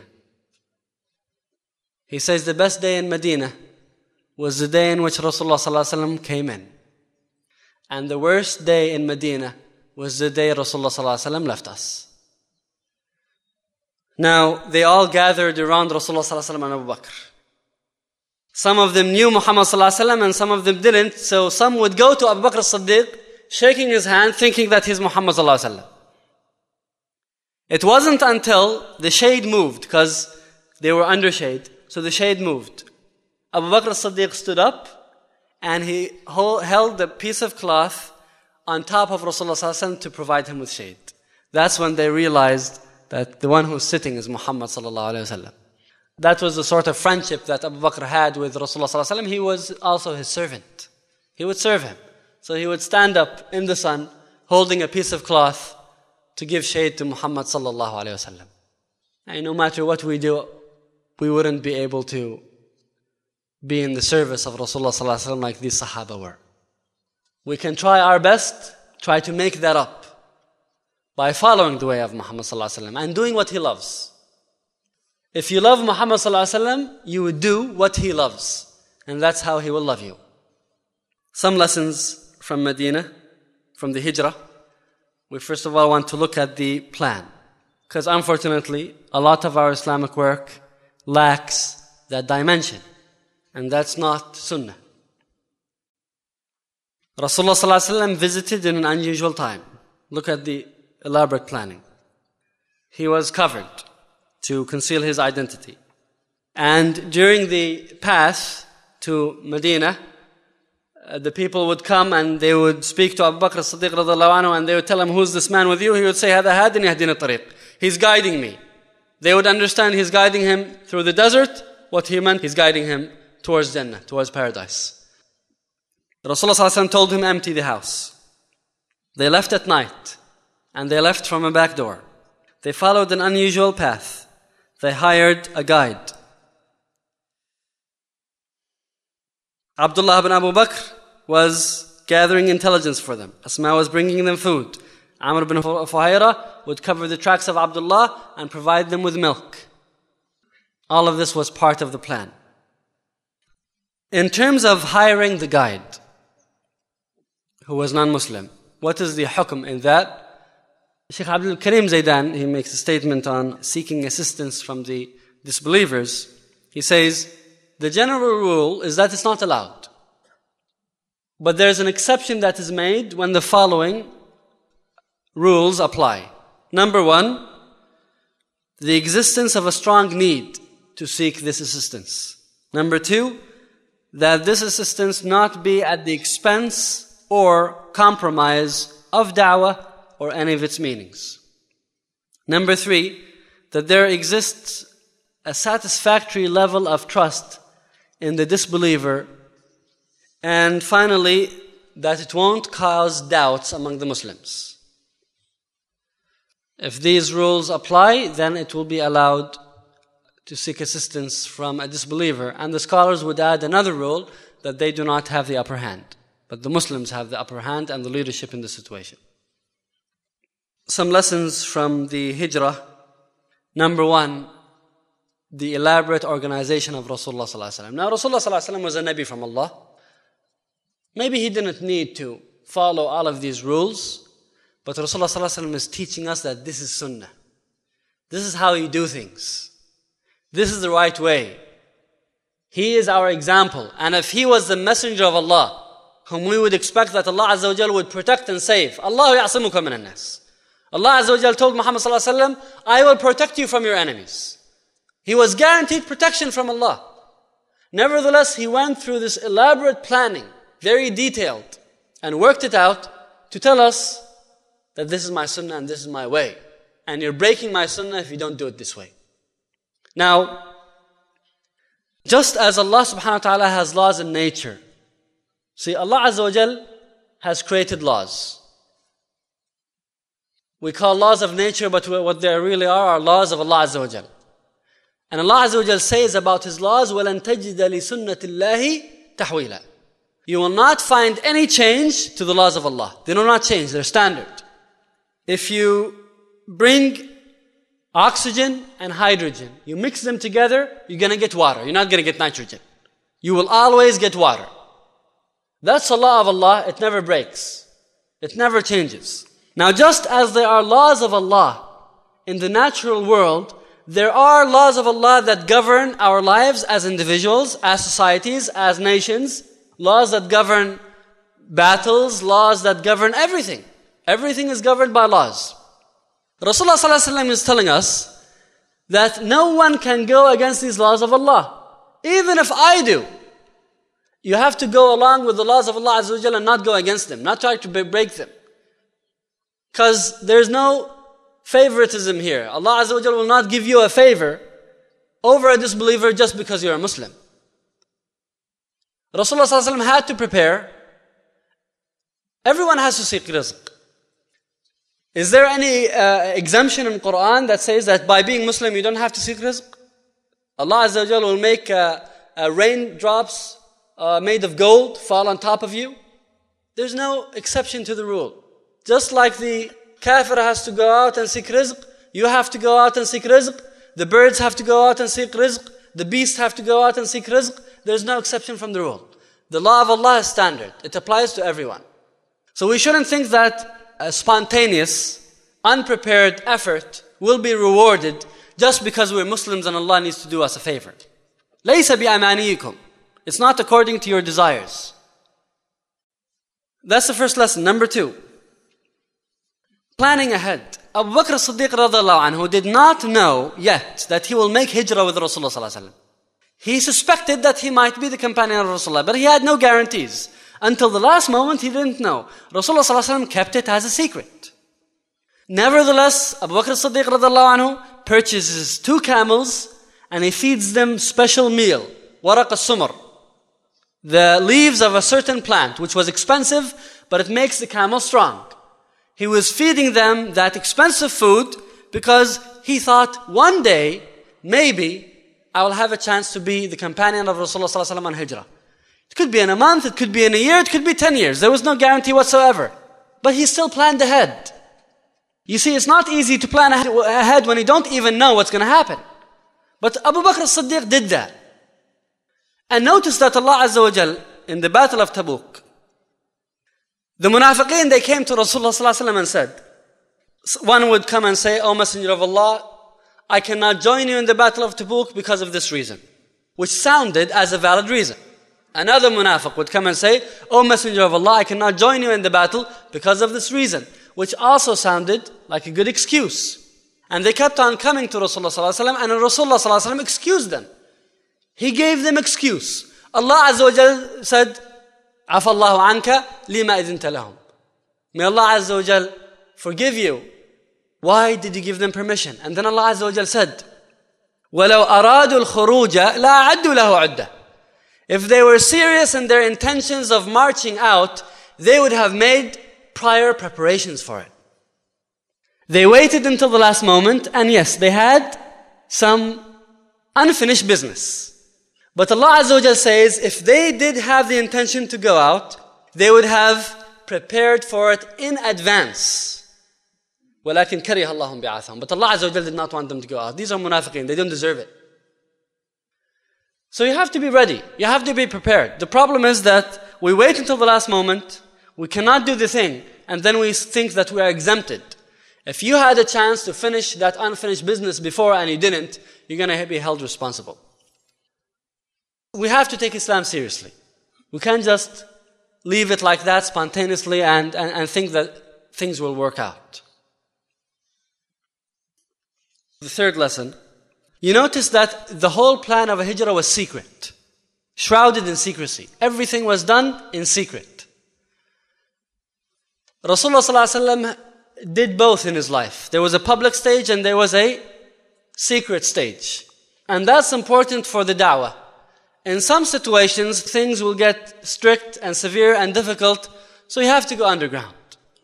He says the best day in Medina was the day in which Rasulullah sallallahu alaihi wasallam came in. And the worst day in Medina was the day Rasulullah sallallahu alaihi wasallam left us. Now, they all gathered around Rasulullah sallallahu alaihi wasallam and Abu Bakr. Some of them knew Muhammad sallallahu alaihi wasallam and some of them didn't, so some would go to Abu Bakr as-Siddiq, shaking his hand, thinking that he's Muhammad sallallahu alaihi wasallam. It wasn't until the shade moved, because they were under shade, so the shade moved. Abu Bakr as-Siddiq stood up and he held a piece of cloth on top of Rasulullah sallallahu alaihi wasallam to provide him with shade. That's when they realized that the one who's sitting is Muhammad sallallahu alaihi wasallam. That was the sort of friendship that Abu Bakr had with Rasulullah sallallahu alaihi wasallam. He was also his servant. He would serve him. So he would stand up in the sun, holding a piece of cloth to give shade to Muhammad sallallahu alaihi wasallam. And no matter what we do, we wouldn't be able to be in the service of Rasulullah sallallahu alaihi wasallam like these Sahaba were. We can try our best, try to make that up by following the way of Muhammad sallallahu alaihi wasallam and doing what he loves. If you love Muhammad sallallahu alaihi wasallam, you would do what he loves, and that's how he will love you. Some lessons from Medina, from the Hijrah. we first of all want to look at the plan. Because unfortunately, a lot of our Islamic work lacks that dimension. And that's not sunnah. Rasulullah sallallahu alaihi wasallam visited in an unusual time. Look at the elaborate planning. He was covered to conceal his identity. And during the path to Medina, uh, the people would come and they would speak to Abu Bakr as-Siddiq radhiallahu anhu, and they would tell him, who's this man with you? He would say, هذا هاد يهدينا الطريق. He's guiding me. They would understand he's guiding him through the desert. What he meant, he's guiding him towards Jannah, towards paradise. Rasulullah sallallahu alaihi wasallam told him, empty the house. They left at night, and they left from a back door. They followed an unusual path. They hired a guide. Abdullah ibn Abu Bakr was gathering intelligence for them. Asma was bringing them food. Amr ibn Fuhayra would cover the tracks of Abdullah and provide them with milk. All of this was part of the plan. In terms of hiring the guide, who was non-Muslim, what is the hukm in that? Sheikh Abdul Karim Zaidan, he makes a statement on seeking assistance from the disbelievers. He says, the general rule is that it's not allowed. But there's an exception that is made when the following rules apply. Number one, the existence of a strong need to seek this assistance. Number two, that this assistance not be at the expense or compromise of da'wah or any of its meanings. Number three, that there exists a satisfactory level of trust in the disbeliever. And finally, that it won't cause doubts among the Muslims. If these rules apply, then it will be allowed to seek assistance from a disbeliever. And the scholars would add another rule, that they do not have the upper hand. But the Muslims have the upper hand and the leadership in the situation. Some lessons from the Hijrah. Number one, the elaborate organization of Rasulullah sallallahu alaihi wasallam. Now Rasulullah sallallahu alaihi wasallam was a Nabi from Allah. Maybe he didn't need to follow all of these rules, but Rasulullah sallallahu alaihi wasallam is teaching us that this is sunnah. This is how you do things. This is the right way. He is our example. And if he was the messenger of Allah, whom we would expect that Allah Azza wa Jal would protect and save, Allah ya'asimuka min an-nas. Allah Azza wa Jal told Muhammad sallallahu alaihi wasallam, I will protect you from your enemies. He was guaranteed protection from Allah. Nevertheless, he went through this elaborate planning, very detailed, and worked it out to tell us that this is my sunnah and this is my way. And you're breaking my sunnah if you don't do it this way. Now, just as Allah subhanahu wa ta'ala has laws in nature, see, Allah Azza wa Jal has created laws. We call laws of nature, but what they really are are laws of Allah Azza wa Jal. And Allah Azza wa Jal says about His laws, وَلَن تَجِدَ لِسُنَّةِ اللَّهِ تَحْوِيلًا. You will not find any change to the laws of Allah. They do not change, they're standard. If you bring oxygen and hydrogen, you mix them together, you're going to get water. You're not going to get nitrogen. You will always get water. That's the law of Allah. It never breaks. It never changes. Now, just as there are laws of Allah in the natural world, there are laws of Allah that govern our lives as individuals, as societies, as nations. Laws that govern battles, laws that govern everything. Everything is governed by laws. Rasulullah sallallahu alaihi wasallam is telling us that no one can go against these laws of Allah. Even if I do, you have to go along with the laws of Allah Azza wa Jalla and not go against them, not try to break them. Because there's no favoritism here. Allah Azza wa Jalla will not give you a favor over a disbeliever just because you're a Muslim. Rasulullah sallallahu alaihi wasallam had to prepare. Everyone has to seek rizq. Is there any uh, exemption in Quran that says that by being Muslim you don't have to seek rizq? Allah Azza wa Jalla will make uh, uh, raindrops uh, made of gold fall on top of you. There's no exception to the rule. Just like the kafir has to go out and seek rizq, you have to go out and seek rizq. The birds have to go out and seek rizq. The beasts have to go out and seek rizq. There's no exception from the rule. The law of Allah is standard. It applies to everyone. So we shouldn't think that a spontaneous, unprepared effort will be rewarded just because we're Muslims and Allah needs to do us a favor. لَيْسَ بِأَمَانِيِّكُمْ. It's not according to your desires. That's the first lesson. Number two, planning ahead. Abu Bakr as-Siddiq radiallahu anhu did not know yet that he will make hijrah with Rasulullah sallallahu alaihi wasallam. He suspected that he might be the companion of Rasulullah, but he had no guarantees. Until the last moment, he didn't know. Rasulullah sallallahu alaihi wasallam kept it as a secret. Nevertheless, Abu Bakr as-Siddiq radiallahu anhu purchases two camels and he feeds them special meal, waraq as-sumr, the leaves of a certain plant, which was expensive, but it makes the camel strong. He was feeding them that expensive food because he thought one day, maybe, I will have a chance to be the companion of Rasulullah sallallahu alaihi wasallam on hijrah. It could be in a month, it could be in a year, it could be ten years. There was no guarantee whatsoever. But he still planned ahead. You see, it's not easy to plan ahead when you don't even know what's going to happen. But Abu Bakr as-Siddiq did that. And notice that Allah Azza wa Jal, in the Battle of Tabuk, the munafiqeen, they came to Rasulullah sallallahu alaihi wasallam and said, one would come and say, "O Messenger of Allah, I cannot join you in the Battle of Tabuk because of this reason," which sounded as a valid reason. Another munafiq would come and say, "O Messenger of Allah, I cannot join you in the battle because of this reason," which also sounded like a good excuse. And they kept on coming to Rasulullah sallallahu alaihi wasallam, and Rasulullah sallallahu alaihi wasallam excused them. He gave them excuse. Allah Azza wa Jal said, "Afa Allahu anka lima idhinta lahum." May Allah Azza wa Jal forgive you. Why did you give them permission? And then Allah Azza wa Jal said, وَلَوْ أَرَادُوا الْخُرُوجَ لَا عَدُّوا لَهُ عُدَّةً. If they were serious in their intentions of marching out, they would have made prior preparations for it. They waited until the last moment, and yes, they had some unfinished business. But Allah Azza wa Jal says, if they did have the intention to go out, they would have prepared for it in advance. وَلَكِنْ كَرِهَ اللَّهُمْ بِعَثَهُمْ. But Allah Azza wa Jal did not want them to go out. These are munafiqeen. They don't deserve it. So you have to be ready. You have to be prepared. The problem is that we wait until the last moment, we cannot do the thing, and then we think that we are exempted. If you had a chance to finish that unfinished business before and you didn't, you're going to be held responsible. We have to take Islam seriously. We can't just leave it like that spontaneously and, and, and think that things will work out. The third lesson, you notice that the whole plan of a hijrah was secret, shrouded in secrecy. Everything was done in secret. Rasulullah sallallahu alaihi wasallam did both in his life. There was a public stage and there was a secret stage. And that's important for the da'wah. In some situations, things will get strict and severe and difficult, so you have to go underground.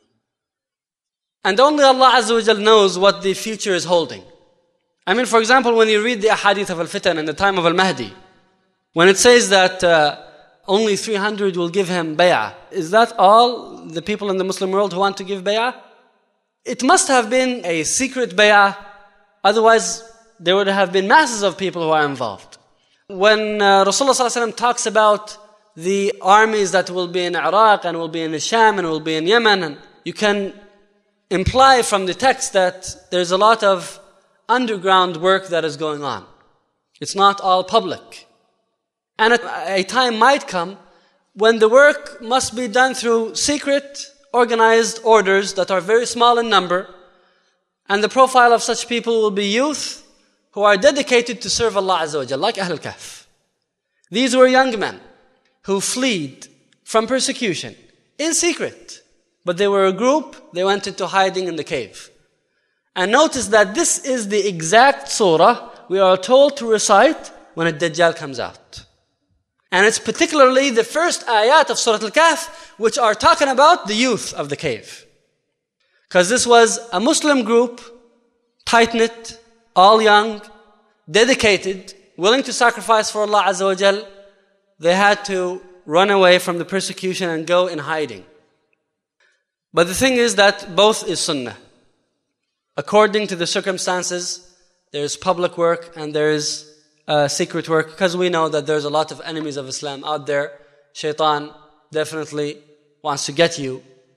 And only Allah Azza wa Jal knows what the future is holding. I mean, for example, when you read the ahadith of al-fitan in the time of al-Mahdi, when it says that uh, only three hundred will give him bay'ah, is that all the people in the Muslim world who want to give bay'ah? It must have been a secret bay'ah, otherwise there would have been masses of people who are involved. When uh, Rasulullah sallallahu alaihi wasallam talks about the armies that will be in Iraq and will be in Sham and will be in Yemen, and you can imply from the text that there's a lot of underground work that is going on. It's not all public. And a time might come when the work must be done through secret, organized orders that are very small in number, and the profile of such people will be youth who are dedicated to serve Allah Azza wa Jalla, like Ahl al-Kahf. These were young men who fled from persecution in secret, but they were a group, they went into hiding in the cave. And notice that this is the exact surah we are told to recite when a Dajjal comes out. And it's particularly the first ayat of Surah Al-Kahf which are talking about the youth of the cave. Because this was a Muslim group, tight-knit, all young, dedicated, willing to sacrifice for Allah Azza wa Jal. They had to run away from the persecution and go in hiding. But the thing is that both is sunnah. According to the circumstances, there is public work and there is uh, secret work, because we know that there's a lot of enemies of Islam out there. Shaitan definitely wants to get you.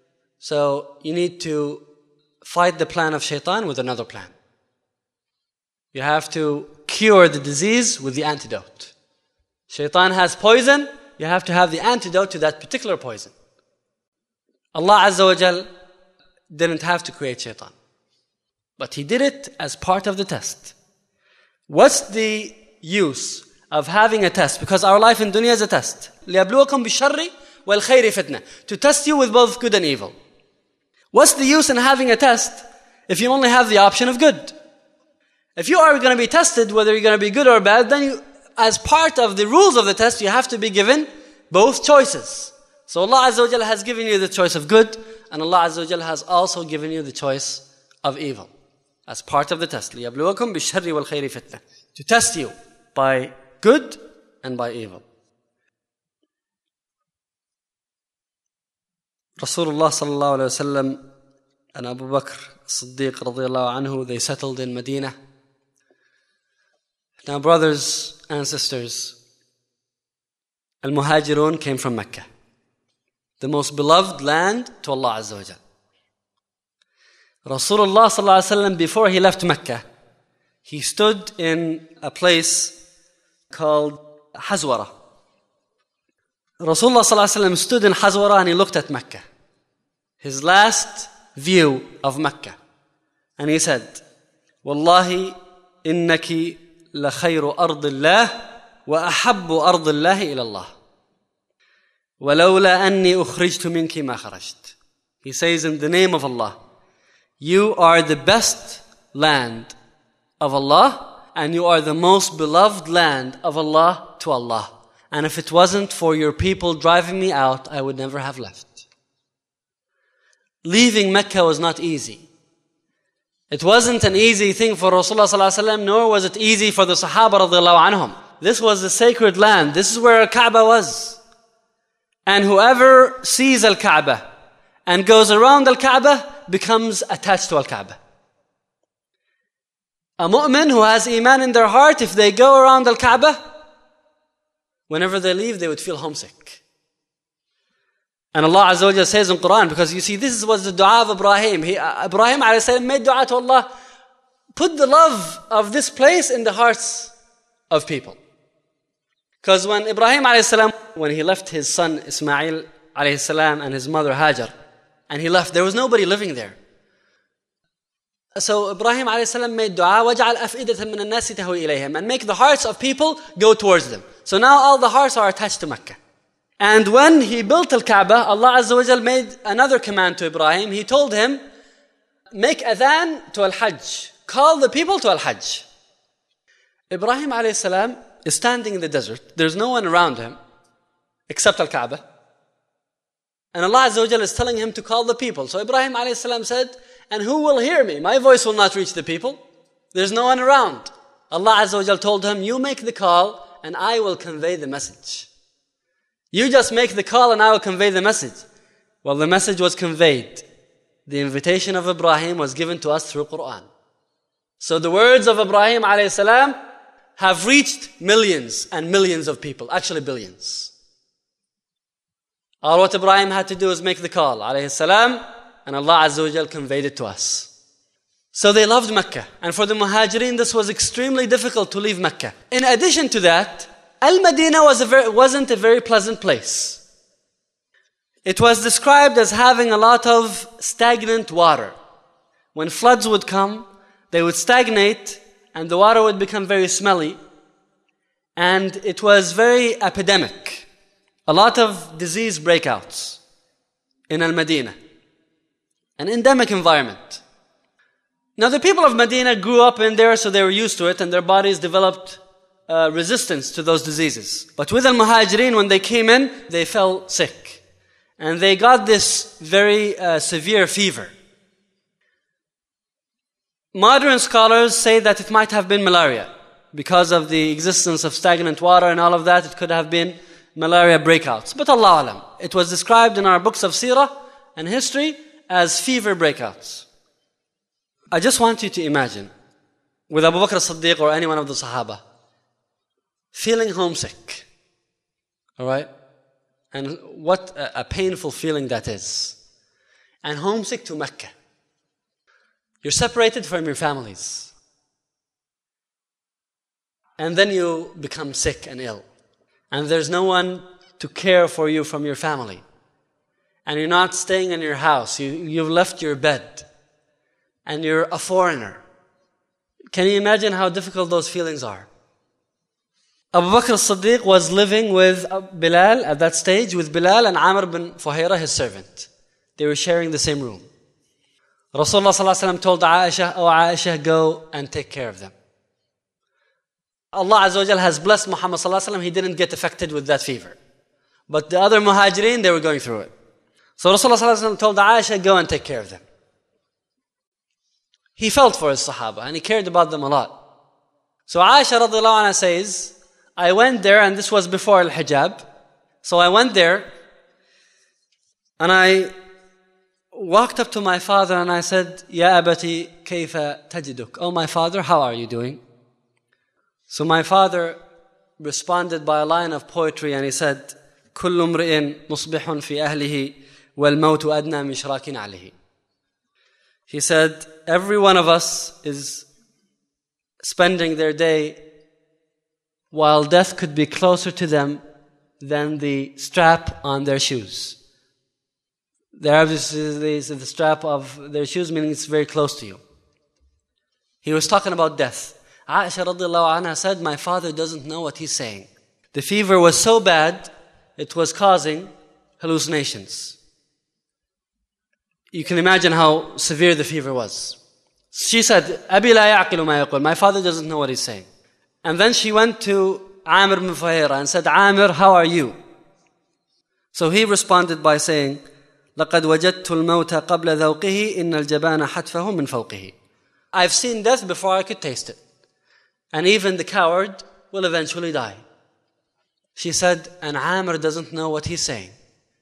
So you need to fight the plan of shaitan with another plan. You have to cure the disease with the antidote. Shaitan has poison, you have to have the antidote to that particular poison. Allah Azza wa Jal didn't have to create shaitan, but He did it as part of the test. What's the use of having a test? Because our life in dunya is a test. لِيَبْلُوَكُمْ بِالشَّرِّ وَالْخَيْرِ فِتْنَةً. To test you with both good and evil. What's the use in having a test if you only have the option of good? If you are going to be tested, whether you're going to be good or bad, then you, as part of the rules of the test, you have to be given both choices. So Allah Azza wa Jalla has given you the choice of good, and Allah Azza wa Jalla has also given you the choice of evil. As part of the test. لِيَبْلُوَكُمْ بِالشَّرِّ وَالْخَيْرِ فِتْنَةً. To test you by good and by evil. Rasulullah sallallahu alayhi wa sallam and Abu Bakr Siddiq radiallahu anhu, they settled in Medina. Now brothers and sisters, Al-Muhajirun came from Mecca, the most beloved land to Allah Azza wa Jal. Rasulullah sallallahu alayhi wa sallam, before he left Mecca, he stood in a place called Hazwara. Rasulullah sallallahu alayhi wa sallam stood in Hazwara and he looked at Mecca, his last view of Mecca, and he said, Wallahi innaki la khayru ardillah wa ahabbu ardillah ila Allah wa lawla anni ukhrijtu minki ma kharajt. He says, in the name of Allah, you are the best land of Allah, and you are the most beloved land of Allah to Allah. And if it wasn't for your people driving me out, I would never have left. Leaving Mecca was not easy. It wasn't an easy thing for Rasulullah sallallahu alaihi wasallam, nor was it easy for the Sahaba radiallahu anhum. This was the sacred land. This is where Al-Kaaba was. And whoever sees Al-Kaaba and goes around Al-Kaaba becomes attached to Al-Kaaba. A mu'min who has iman in their heart, if they go around Al-Kaaba, whenever they leave, they would feel homesick. And Allah Azza wa Jalla says in Quran, because you see, this was the dua of Ibrahim. He, uh, Ibrahim alayhi salam made dua to Allah, put the love of this place in the hearts of people. Because when Ibrahim alayhi salam, when he left his son Ismail alayhi salam and his mother Hajar, and he left, there was nobody living there. So Ibrahim alayhi salam made dua, وَجْعَلْ أَفْئِدَةً مِّنَ النَّاسِ تَهْوِي إِلَيْهِمْ, and make the hearts of people go towards them. So now all the hearts are attached to Mecca. And when he built Al-Kaaba, Allah Azza wa Jal made another command to Ibrahim. He told him, make adhan to Al-Hajj. Call the people to Al-Hajj. Ibrahim alayhi salam is standing in the desert. There's no one around him except Al-Kaaba. And Allah Azza wa Jal is telling him to call the people. So Ibrahim alayhi salam said, and who will hear me? My voice will not reach the people. There's no one around. Allah Azza wa Jal told him, you make the call and I will convey the message. You just make the call and I will convey the message. Well, the message was conveyed. The invitation of Ibrahim was given to us through Quran. So the words of Ibrahim alayhi salam have reached millions and millions of people, actually billions. All what Ibrahim had to do is make the call, alayhi salam, and Allah Azza wa Jal conveyed it to us. So they loved Mecca. And for the Muhajirin, this was extremely difficult to leave Mecca. In addition to that, Al-Madinah was a very, wasn't a very pleasant place. It was described as having a lot of stagnant water. When floods would come, they would stagnate and the water would become very smelly. And it was very epidemic. A lot of disease breakouts in Al-Madinah. An endemic environment. Now the people of Medina grew up in there, so they were used to it, and their bodies developed uh, resistance to those diseases. But with Al-Muhajirin, when they came in, they fell sick. And they got this very uh, severe fever. Modern scholars say that it might have been malaria. Because of the existence of stagnant water and all of that, it could have been malaria breakouts. But Allah Alam, it was described in our books of seerah and history as fever breakouts. I just want you to imagine, with Abu Bakr as-Siddiq or any one of the Sahaba, feeling homesick. Alright? And what a, a painful feeling that is. and homesick to Mecca. You're separated from your families. And then you become sick and ill. And there's no one to care for you from your family. And you're not staying in your house. You, you've left your bed. And you're a foreigner. Can you imagine how difficult those feelings are? Abu Bakr as-Siddiq was living with Bilal at that stage, with Bilal and Amr bin Fuhaira, his servant. They were sharing the same room. Rasulullah sallallahu alaihi wasallam told Aisha, "Oh Aisha, go and take care of them." Allah Azza wa Jal has blessed Muhammad sallallahu alaihi wasallam. He didn't get affected with that fever. But the other muhajirin, they were going through it. So Rasulullah sallallahu alaihi wasallam told Aisha, "Go and take care of them." He felt for his Sahaba and he cared about them a lot. So Aisha radiallahu anha says, I went there, and this was before al-hijab. So I went there and I walked up to my father and I said, Ya abati kayfa tajiduk? Oh my father, how are you doing? So my father responded by a line of poetry and he said, كل امرئ مصبح في أهله والموت أدنى من شراك عليه. He said, every one of us is spending their day while death could be closer to them than the strap on their shoes. The Arabs say the strap of their shoes, meaning it's very close to you. He was talking about death. Aisha radiallahu anha said, my father doesn't know what he's saying. The fever was so bad, it was causing hallucinations. You can imagine how severe the fever was. She said, Abi la ya'qilu ma yaqul. My father doesn't know what he's saying. And then she went to Amr bin Fuhaira and said, Amr, how are you? So he responded by saying, لَقَدْ وَجَدْتُ الْمَوْتَ قَبْلَ ذَوْقِهِ إِنَّ الْجَبَانَ حَتْفَهُ مِنْ فَوْقِهِ. I've seen death before I could taste it. And even the coward will eventually die. She said, and Amr doesn't know what he's saying.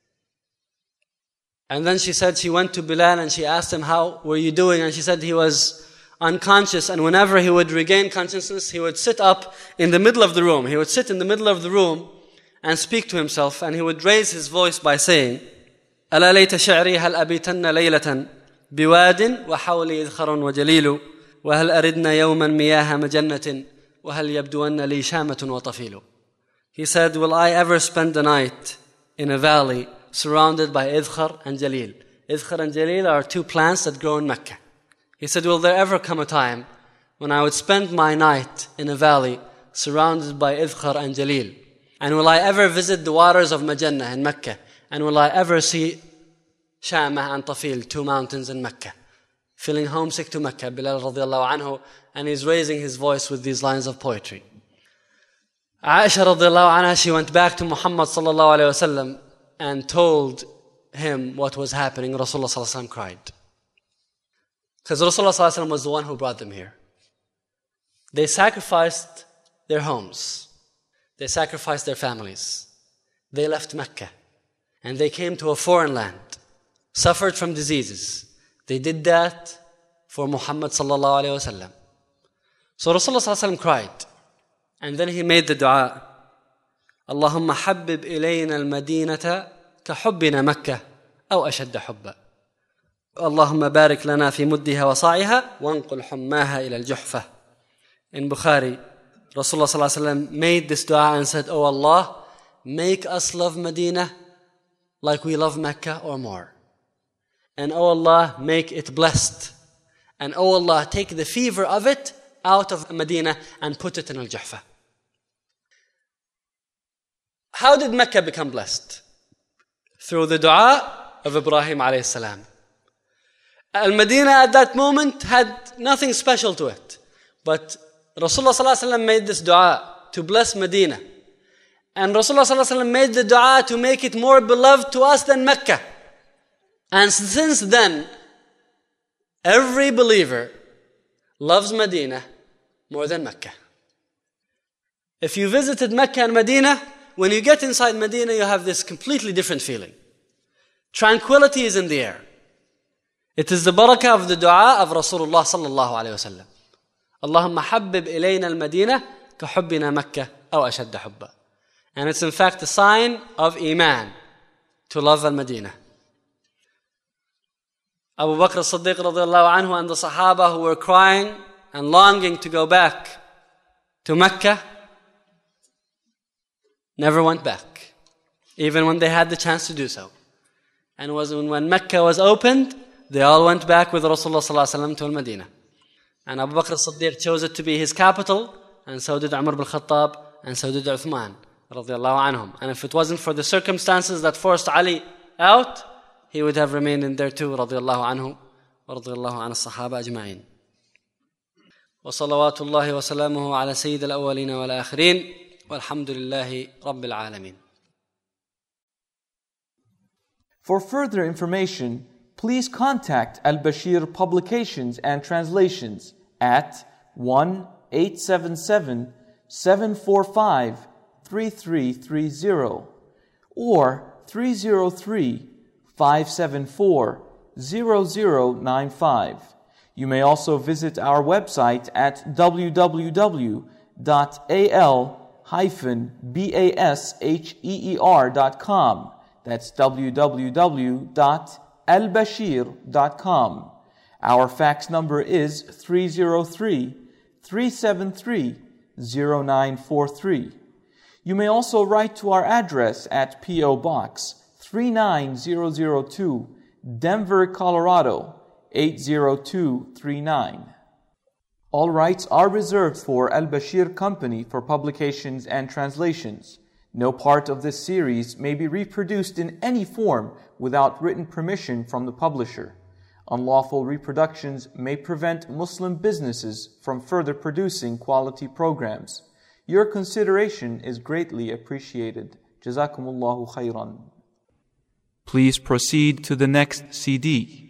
And then she said she went to Bilal and she asked him, how were you doing? And she said he was unconscious, and whenever he would regain consciousness, he would sit up in the middle of the room. He would sit in the middle of the room and speak to himself, and he would raise his voice by saying, ألا ليت شعري هل أبيتن ليلة بواد وحولي إذخر وجليل وهل أردنا يوما مياه مجنة وهل يبدون لي شامة وطفيل. He said, will I ever spend the night in a valley surrounded by Idkhar and Jalil? Idkhar and Jalil are two plants that grow in Mecca. He said, will there ever come a time when I would spend my night in a valley surrounded by Idkhar and Jalil? And will I ever visit the waters of Majannah in Mecca? And will I ever see Shamah and Tafil, two mountains in Mecca? Feeling homesick to Mecca, Bilal radiallahu anhu, and he's raising his voice with these lines of poetry. Aisha radiallahu anha, she went back to Muhammad sallallahu alayhi wa sallam and told him what was happening. Rasulullah sallallahu alayhi wa sallam cried. Because Rasulullah sallallahu alayhi wa sallam was the one who brought them here. They sacrificed their homes. They sacrificed their families. They left Mecca. And they came to a foreign land. Suffered from diseases. They did that for Muhammad sallallahu alayhi wa sallam. So Rasulullah sallallahu alayhi wa sallam cried. And then he made the dua. Allahumma habbib ilayna al-madinata ka hubbina Makkah aw ashadda hubba. Allahumma barik lana fi muddiha wa sa'iha wanqul hummaha ila al-juhfa. In Bukhari, Rasulullah sallallahu alayhi wa sallam made this dua and said, Oh Allah, make us love Medina like we love Mecca or more. And oh Allah, make it blessed. And oh Allah, take the fever of it out of Medina and put it in Al-Juhfa. How did Mecca become blessed? Through the dua of Ibrahim alayhi salam. Al-Medina at that moment had nothing special to it. But Rasulullah sallallahu alayhi wa sallam made this dua to bless Medina. And Rasulullah sallallahu alayhi wa sallam made the dua to make it more beloved to us than Mecca. And since then, every believer loves Medina more than Mecca. If you visited Mecca and Medina, when you get inside Medina, you have this completely different feeling. Tranquility is in the air. It is the barakah of the dua of Rasulullah sallallahu alayhi wa sallam. Allahumma habbib ilayna al-Madina ka hubbina Makkah aw ashadda hubba. And it's in fact a sign of Iman to love al-Madinah. Abu Bakr as-Siddiq radiallahu anhu and the Sahaba who were crying and longing to go back to Mecca never went back, even when they had the chance to do so. And was when Mecca was opened, they all went back with Rasulullah sallallahu alaihi wasallam to Al-Madinah. And Abu Bakr as-Siddiq chose it to be his capital, and so did Umar bin Khattab, and so did Uthman radiallahu anhum. And if it wasn't for the circumstances that forced Ali out, he would have remained in there too, radiallahu anhu, wa radiallahu an as-sahaba ajma'in. Wa salawatullahi wa salamuhu ala sayyid al-awwalin wal akhirin, walhamdulillahi rabbil alameen. For further information, please contact Al-Bashir Publications and Translations at one eight seven seven, seven four five, three three three zero or three zero three, five seven four, zero zero nine five. You may also visit our website at w w w dot a l dash basheer dot com. That's w w w dot al bashir dot com. Our fax number is three zero three, three seven three, zero nine four three. You may also write to our address at P O Box three nine zero zero two, Denver, Colorado eight zero two three nine. All rights are reserved for Al-Bashir Company for publications and translations. No part of this series may be reproduced in any form without written permission from the publisher. Unlawful reproductions may prevent Muslim businesses from further producing quality programs. Your consideration is greatly appreciated. Jazakumullahu khairan. Please proceed to the next C D.